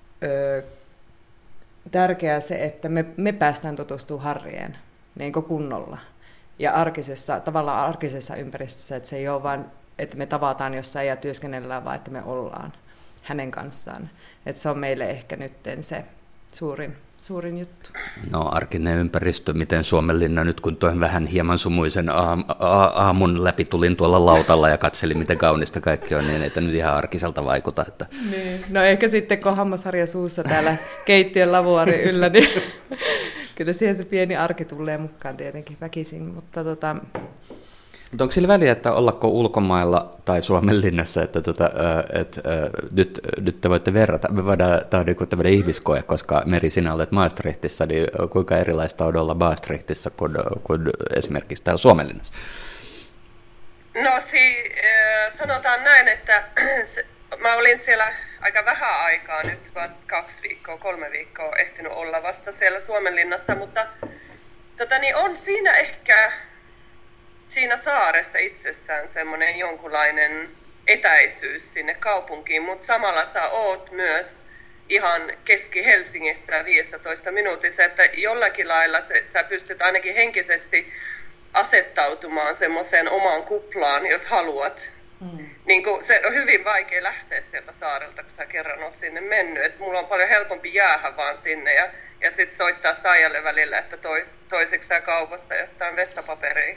tärkeää se, että me päästään tutustumaan Harrien kunnolla ja tavallaan arkisessa ympäristössä, että se ei ole vain, että me tavataan jossain ja työskennellään, vaan että me ollaan hänen kanssaan. Että se on meille ehkä nyt se suurin juttu. No, arkinen ympäristö, miten Suomenlinna nyt, kun toin vähän hieman sumuisen aamun läpi, tulin tuolla lautalla ja katselin, miten kaunista kaikki on, niin ei nyt ihan arkiselta vaikuta. Että... Niin. No ehkä sitten, kun hammasharja suussa täällä keittiön lavuaarin yllä, niin kyllä siihen se pieni arki tulee mukaan tietenkin väkisin, mutta Mutta onko sillä väliä, että ollako ulkomailla tai Suomenlinnassa, että nyt te voitte verrata, tämä on niin tämmöinen ihmiskoe, koska Meri, sinä olet Maastrichtissa, niin kuinka erilaista on olla Maastrichtissa kuin esimerkiksi täällä Suomenlinnassa? No sanotaan näin, että mä olin siellä aika vähän aikaa nyt, 3 viikkoa ehtinyt olla vasta siellä Suomenlinnassa, mutta on siinä ehkä siinä saaressa itsessään semmoinen jonkunlainen etäisyys sinne kaupunkiin, mutta samalla sä oot myös ihan Keski-Helsingissä 15 minuutissa, että jollakin lailla sä pystyt ainakin henkisesti asettautumaan semmoiseen omaan kuplaan, jos haluat. niin kuin se on hyvin vaikea lähteä sieltä saarelta, kun sä kerran oot sinne mennyt. Et mulla on paljon helpompi jäädä vaan sinne ja sitten soittaa Saijalle välillä, että toiseksi sä kaupasta jotain vessapaperia.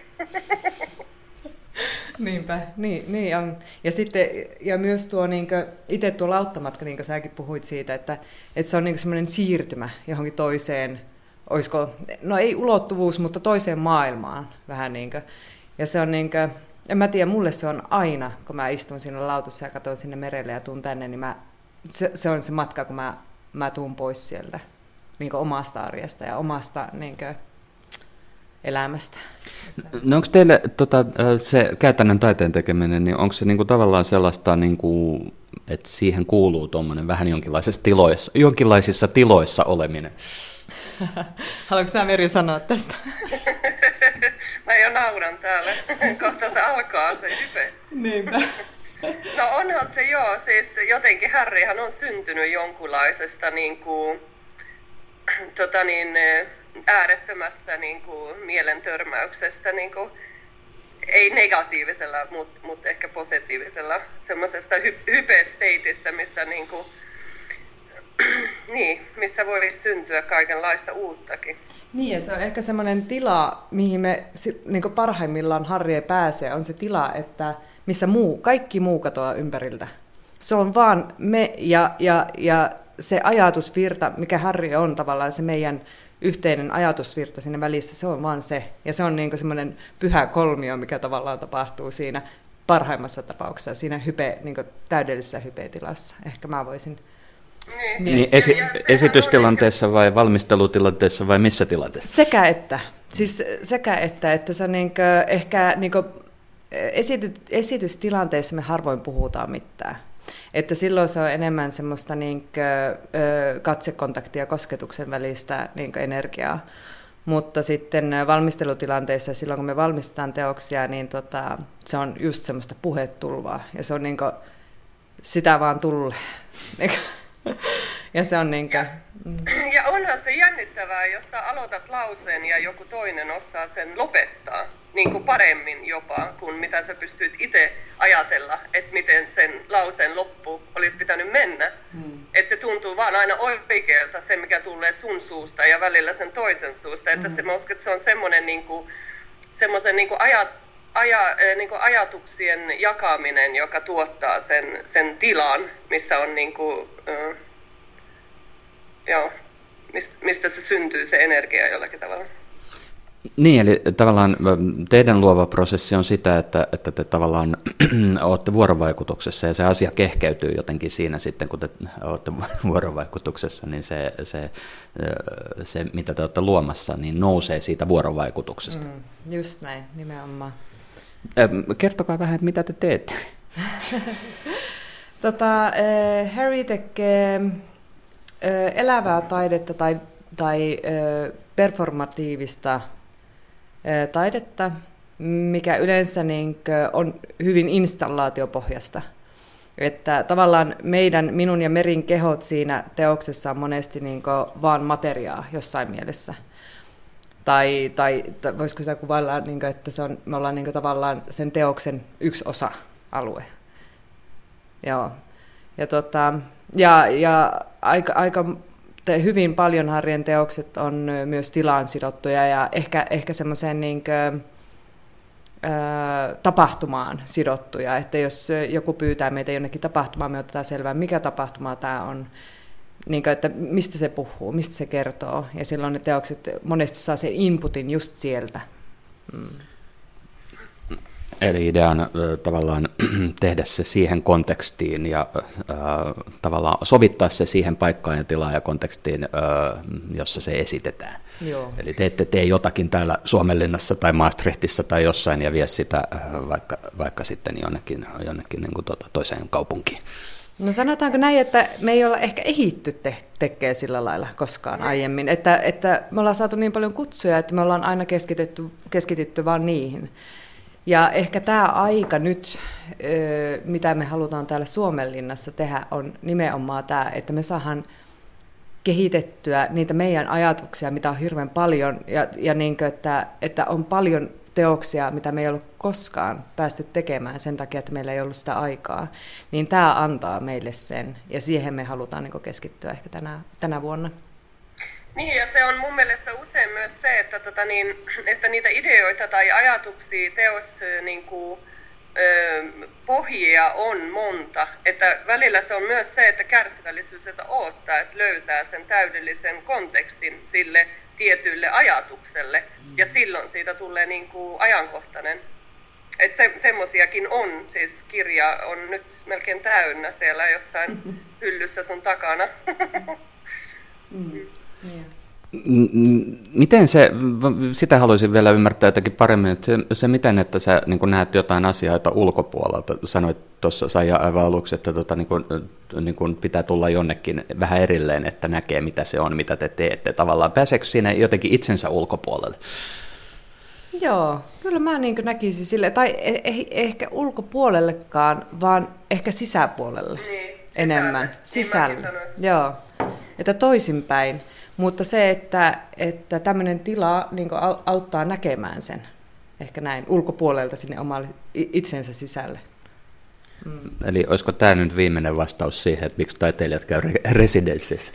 Niinpä, niin on. Ja sitten, ja myös tuo itse tuo lauttamatka, niin kuin säkin puhuit siitä, että se on semmoinen siirtymä johonkin toiseen, olisiko, no ei ulottuvuus, mutta toiseen maailmaan vähän ja se on en mä tiedä, mulle se on aina, kun mä istun siinä lautassa ja katson sinne merelle ja tuun tänne, niin se on se matka, kun mä tuun pois sieltä omasta arjesta ja omasta elämästä. No onko teille se käytännön taiteen tekeminen, niin onko se tavallaan sellaista, että siihen kuuluu tuommoinen vähän jonkinlaisissa tiloissa oleminen? Haluatko sä, Meri, sanoa tästä? Mä jo nauran täällä. Kohta se alkaa se hype. Niinpä. No onhan se joo. Siis jotenkin Harryhan on syntynyt jonkunlaisesta äärettömästä mielentörmäyksestä, ei negatiivisella, mutta ehkä positiivisella, semmoisesta hype-stateista, missä missä voi syntyä kaikenlaista uuttakin. Niin, ja se on ehkä semmoinen tila, mihin me parhaimmillaan Harry pääsee, on se tila, että missä kaikki muu katoaa ympäriltä. Se on vaan me ja se ajatusvirta, mikä Harry on tavallaan se meidän yhteinen ajatusvirta siinä välissä, se on vaan se. Ja se on semmoinen pyhä kolmio, mikä tavallaan tapahtuu siinä parhaimmassa tapauksessa, siinä täydellisessä hypetilassa. Ehkä mä voisin... Niin, esitystilanteessa vai valmistelutilanteessa vai missä tilanteessa? Sekä että. Siis että se on ehkä esitystilanteessa me harvoin puhutaan mitään. Että silloin se on enemmän semmoista katsekontaktia ja kosketuksen välistä energiaa. Mutta sitten valmistelutilanteessa, silloin kun me valmistetaan teoksia, niin se on just semmoista puhetulvaa. Ja se on sitä vaan tulee. Ja se on Ja onhan se jännittävää, jos sä aloitat lauseen ja joku toinen osaa sen lopettaa paremmin jopa kuin mitä sä pystyt itse ajatella, että miten sen lauseen loppu olisi pitänyt mennä. Että se tuntuu vaan aina oikealta se, mikä tulee sun suusta ja välillä sen toisen suusta. Että mä uskon, että se on semmoisen ajatuksien jakaminen, joka tuottaa sen tilan, missä on mistä se syntyy se energia jollakin tavalla. Niin, eli tavallaan teidän luova prosessi on sitä, että te tavallaan olette vuorovaikutuksessa ja se asia kehkeytyy jotenkin siinä sitten, kun te olette vuorovaikutuksessa, niin se mitä te olette luomassa, niin nousee siitä vuorovaikutuksesta. Just näin, nimenomaan. Kertokaa vähän, että mitä te teette. Harry tekee elävää taidetta tai performatiivista taidetta, mikä yleensä on hyvin installaatiopohjasta. Että tavallaan minun ja Merin kehot siinä teoksessa on monesti vaan materiaa jossain mielessä. Tai voisiko sitä kuvailla, että me ollaan tavallaan sen teoksen yksi osa-alue. Joo. Ja aika hyvin paljon Harryn teokset on myös tilaan sidottuja ja ehkä semmoiseen tapahtumaan sidottuja, että jos joku pyytää meitä jonnekin tapahtumaan, me otetaan selvää, mikä tapahtuma tämä on, että mistä se puhuu, mistä se kertoo, ja silloin ne teokset monesti saa sen inputin just sieltä. Eli idea on tavallaan tehdä se siihen kontekstiin ja tavallaan sovittaa se siihen paikkaan ja tilaan ja kontekstiin, jossa se esitetään. Joo. Eli te ette tee jotakin täällä Suomenlinnassa tai Maastrichtissa tai jossain ja vie sitä vaikka sitten jonnekin toiseen kaupunkiin. No sanotaanko näin, että me ei olla ehkä ehitty tekemään sillä lailla koskaan aiemmin, että me ollaan saatu niin paljon kutsuja, että me ollaan aina keskitytty vaan niihin. Ja ehkä tämä aika nyt, mitä me halutaan täällä Suomenlinnassa tehdä, on nimenomaan tämä, että me saadaan kehitettyä niitä meidän ajatuksia, mitä on hirveän paljon, ja että on paljon teoksia, mitä me ei ollut koskaan päästy tekemään sen takia, että meillä ei ollut sitä aikaa, niin tämä antaa meille sen, ja siihen me halutaan niin kuin keskittyä ehkä tänä vuonna. Niin, ja se on mun mielestä usein myös se, että, että niitä ideoita tai ajatuksia pohjia on monta. Että välillä se on myös se, että kärsivällisyys, että odottaa, että löytää sen täydellisen kontekstin sille tietylle ajatukselle, ja silloin siitä tulee niin kuin ajankohtainen. Että semmoisiakin on, siis kirja on nyt melkein täynnä siellä jossain hyllyssä sun takana. Miten sitä haluaisin vielä ymmärtää jotenkin paremmin, että se miten, että sä niin kun näet jotain asioita ulkopuolelta, sanoit tuossa Saija aivan aluksi, että niin kun pitää tulla jonnekin vähän erilleen, että näkee mitä se on, mitä te teette tavallaan. Pääseekö siinä jotenkin itsensä ulkopuolelle? Joo, kyllä mä niin näkisin sille, tai ei ehkä ulkopuolellekaan, vaan ehkä sisäpuolelle enemmän. Sisälle, joo, että toisinpäin. Mutta se, että tämmöinen tila niin auttaa näkemään sen, ehkä näin, ulkopuolelta sinne omalle itsensä sisälle. Eli olisiko tämä nyt viimeinen vastaus siihen, että miksi taiteilijat käy residenssissä?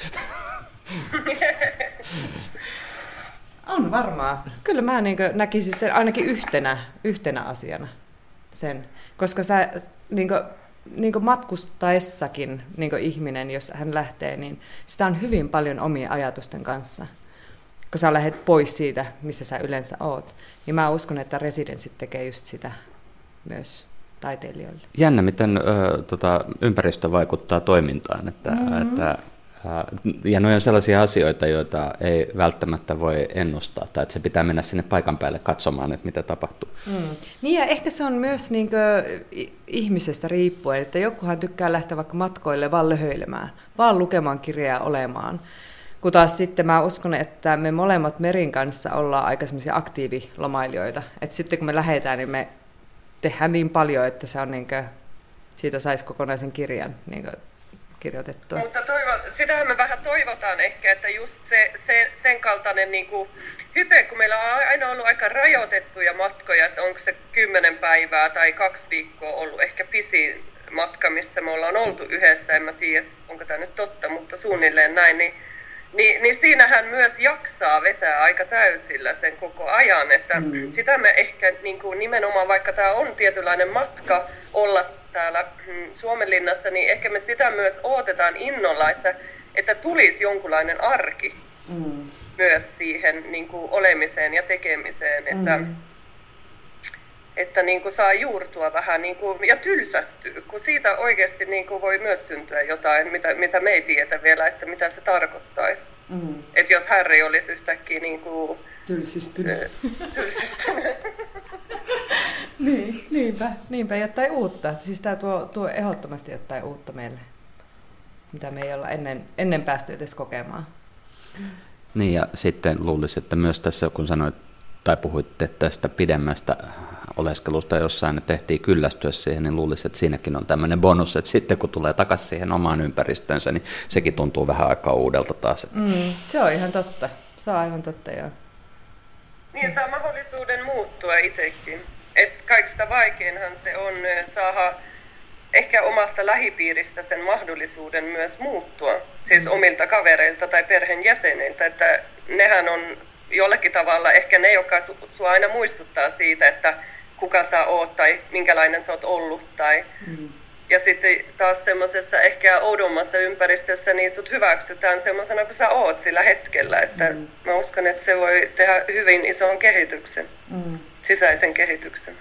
On varmaan. Kyllä mä niin näkisin sen ainakin yhtenä asiana sen, koska sä niin matkustaessakin niin ihminen, jos hän lähtee, niin sitä on hyvin paljon omien ajatusten kanssa, kun sä lähdet pois siitä, missä sä yleensä oot. Niin mä uskon, että residenssit tekee just sitä myös taiteilijoille. Jännä, miten ympäristö vaikuttaa toimintaan. Ja ne on sellaisia asioita, joita ei välttämättä voi ennustaa, tai että se pitää mennä sinne paikan päälle katsomaan, että mitä tapahtuu. Niin ja ehkä se on myös ihmisestä riippuen, että jokuhan tykkää lähteä vaikka matkoille vaan löhöilemään, vaan lukemaan kirjaa olemaan. Kun taas sitten mä uskon, että me molemmat Merin kanssa ollaan aika semmoisia aktiivilomailijoita, että sitten kun me lähdetään, niin me tehdään niin paljon, että se on siitä saisi kokonaisen kirjan kirjoitettua. Mutta sitähän me vähän toivotaan ehkä, että just sen kaltainen niin kuin hype, kun meillä on aina ollut aika rajoitettuja matkoja, että onko se 10 päivää tai 2 viikkoa ollut ehkä pisin matka, missä me ollaan oltu yhdessä, en mä tiedä, onko tämä nyt totta, mutta suunnilleen näin, niin siinähän myös jaksaa vetää aika täysillä sen koko ajan, että sitä me ehkä niin kuin nimenomaan, vaikka tämä on tietynlainen matka olla täällä Suomenlinnassa, niin ehkä me sitä myös odotetaan innolla, että tulisi jonkunlainen arki myös siihen niin kuin olemiseen ja tekemiseen, että niin kuin saa juurtua vähän niin kuin, ja tylsästyy, kun siitä oikeasti niin kuin voi myös syntyä jotain, mitä me ei tiedä vielä, että mitä se tarkoittaisi. Että jos Harry olisi yhtäkkiä niin kuin tylsistynyt. Niinpä, jotain uutta. Siis tämä tuo ehdottomasti jotain uutta meille, mitä me ei olla ennen päästy edes kokemaan. Niin ja sitten luulisin, että myös tässä kun sanoit tai puhuitte tästä pidemmästä oleskelusta jossain, että tehtiin kyllästyä siihen, niin luulisin, että siinäkin on tämmöinen bonus, että sitten kun tulee takaisin siihen omaan ympäristönsä, niin sekin tuntuu vähän aikaa uudelta taas. Se on ihan totta. Se on aivan totta, joo. Niin, saa mahdollisuuden muuttua itsekin. Et kaikista vaikeinhan se on saada ehkä omasta lähipiiristä sen mahdollisuuden myös muuttua, siis omilta kavereilta tai perheenjäseniltä, että nehän on jollakin tavalla ehkä ne, jotka sua aina muistuttaa siitä, että kuka sä oot tai minkälainen sä oot ollut. Ja sitten taas semmoisessa ehkä oudommassa ympäristössä niin sut hyväksytään semmoisena kuin sä oot sillä hetkellä. Että mä uskon, että se voi tehdä hyvin ison kehityksen, sisäisen kehityksen.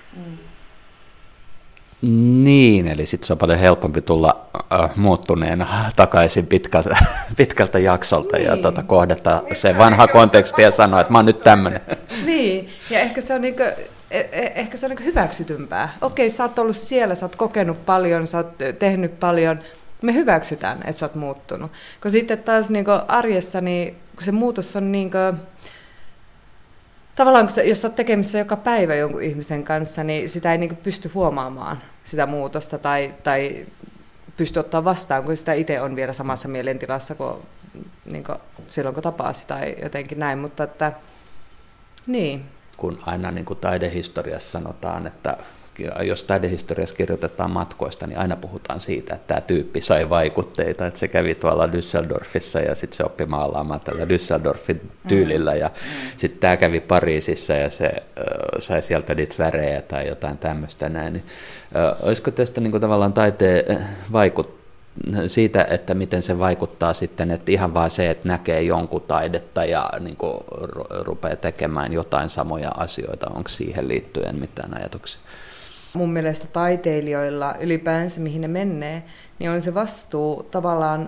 Niin, eli sitten se on paljon helpompi tulla muuttuneena takaisin pitkältä jaksolta ja kohdata se vanha konteksti ja sanoa, että mä oon nyt tämmöinen. Niin, ja ehkä se on ehkä se on hyväksytympää. Okei, sä oot ollut siellä, sä oot kokenut paljon, sä oot tehnyt paljon. Me hyväksytään, että sä oot muuttunut. Kun sitten taas arjessa, niin kun se muutos on tavallaan, jos olet tekemissä joka päivä jonkun ihmisen kanssa, niin sitä ei pysty huomaamaan, sitä muutosta, tai pysty ottaa vastaan, kun sitä itse on vielä samassa mielentilassa kuin silloin, kun tapaa sitä tai jotenkin näin. Mutta että, niin, kun aina niin kuin taidehistoriassa sanotaan, että jos taidehistoriassa kirjoitetaan matkoista, niin aina puhutaan siitä, että tämä tyyppi sai vaikutteita, että se kävi tuolla Düsseldorfissa ja sitten se oppi maalaamaan tällä Düsseldorfin tyylillä ja sitten tämä kävi Pariisissa ja se sai sieltä niitä värejä tai jotain tämmöistä näin. Niin, olisiko tästä niin kuin tavallaan taiteen siitä, että miten se vaikuttaa sitten, että ihan vaan se, että näkee jonkun taidetta ja niin kuin rupeaa tekemään jotain samoja asioita, onko siihen liittyen mitään ajatuksia? Mun mielestä taiteilijoilla ylipäänsä, mihin ne menee, niin on se vastuu tavallaan,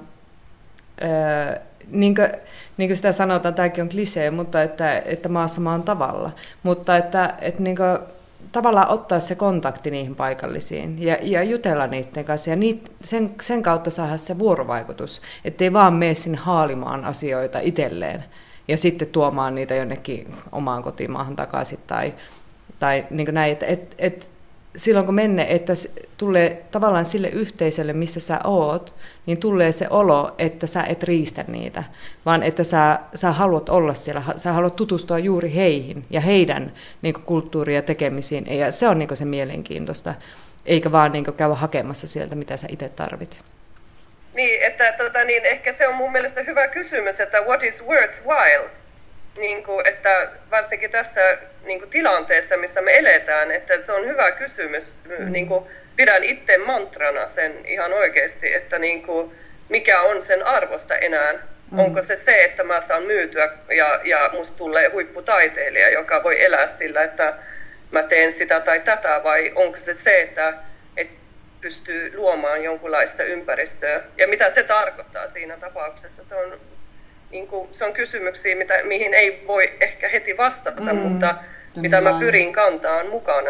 niin kuin sitä sanotaan, tämäkin on klisee, mutta että maassa maan tavalla, mutta että niin kuin, tavallaan ottaa se kontakti niihin paikallisiin ja jutella niiden kanssa ja sen kautta saada se vuorovaikutus, ettei vaan mene sinne haalimaan asioita itselleen ja sitten tuomaan niitä jonnekin omaan kotimaahan takaisin tai niin kuin näin, että silloin kun että tulee tavallaan sille yhteisölle, missä sä oot, niin tulee se olo, että sä et riistä niitä, vaan että sä haluat olla siellä, sä haluat tutustua juuri heihin ja heidän niin kuin kulttuuriin ja tekemisiin, ja se on niin kuin se mielenkiintoista, eikä vaan niin kuin käydä hakemassa sieltä, mitä sä itse tarvit. Niin, että ehkä se on mun mielestä hyvä kysymys, että what is worthwhile? Niin kuin, että varsinkin tässä niin kuin tilanteessa, missä me eletään, että se on hyvä kysymys. Niin kuin, pidän itse mantrana sen ihan oikeasti, että niin kuin, mikä on sen arvosta enää. Onko se, että mä saan myytyä ja musta tulee huipputaiteilija, joka voi elää sillä, että mä teen sitä tai tätä, vai onko se, että pystyy luomaan jonkunlaista ympäristöä. Ja mitä se tarkoittaa siinä tapauksessa, se on kysymyksiä, mihin ei voi ehkä heti vastata, mutta mitä mä pyrin kantaan mukana.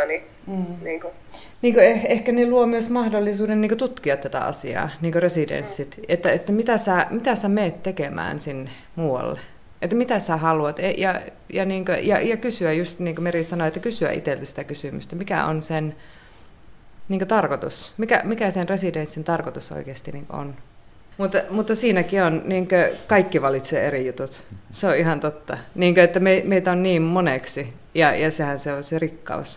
Ehkä ne luo myös mahdollisuuden tutkia tätä asiaa, niin kuin residenssit, että mitä sä meet tekemään sinne muualle. Että mitä sä haluat, ja kysyä, just niin kuin Meri sanoi, että kysyä itseltä sitä kysymystä, mikä on sen tarkoitus, mikä sen residenssin tarkoitus oikeasti on. Mutta siinäkin on, kaikki valitsee eri jutut. Se on ihan totta. Että meitä on niin moneksi, ja sehän se on se rikkaus.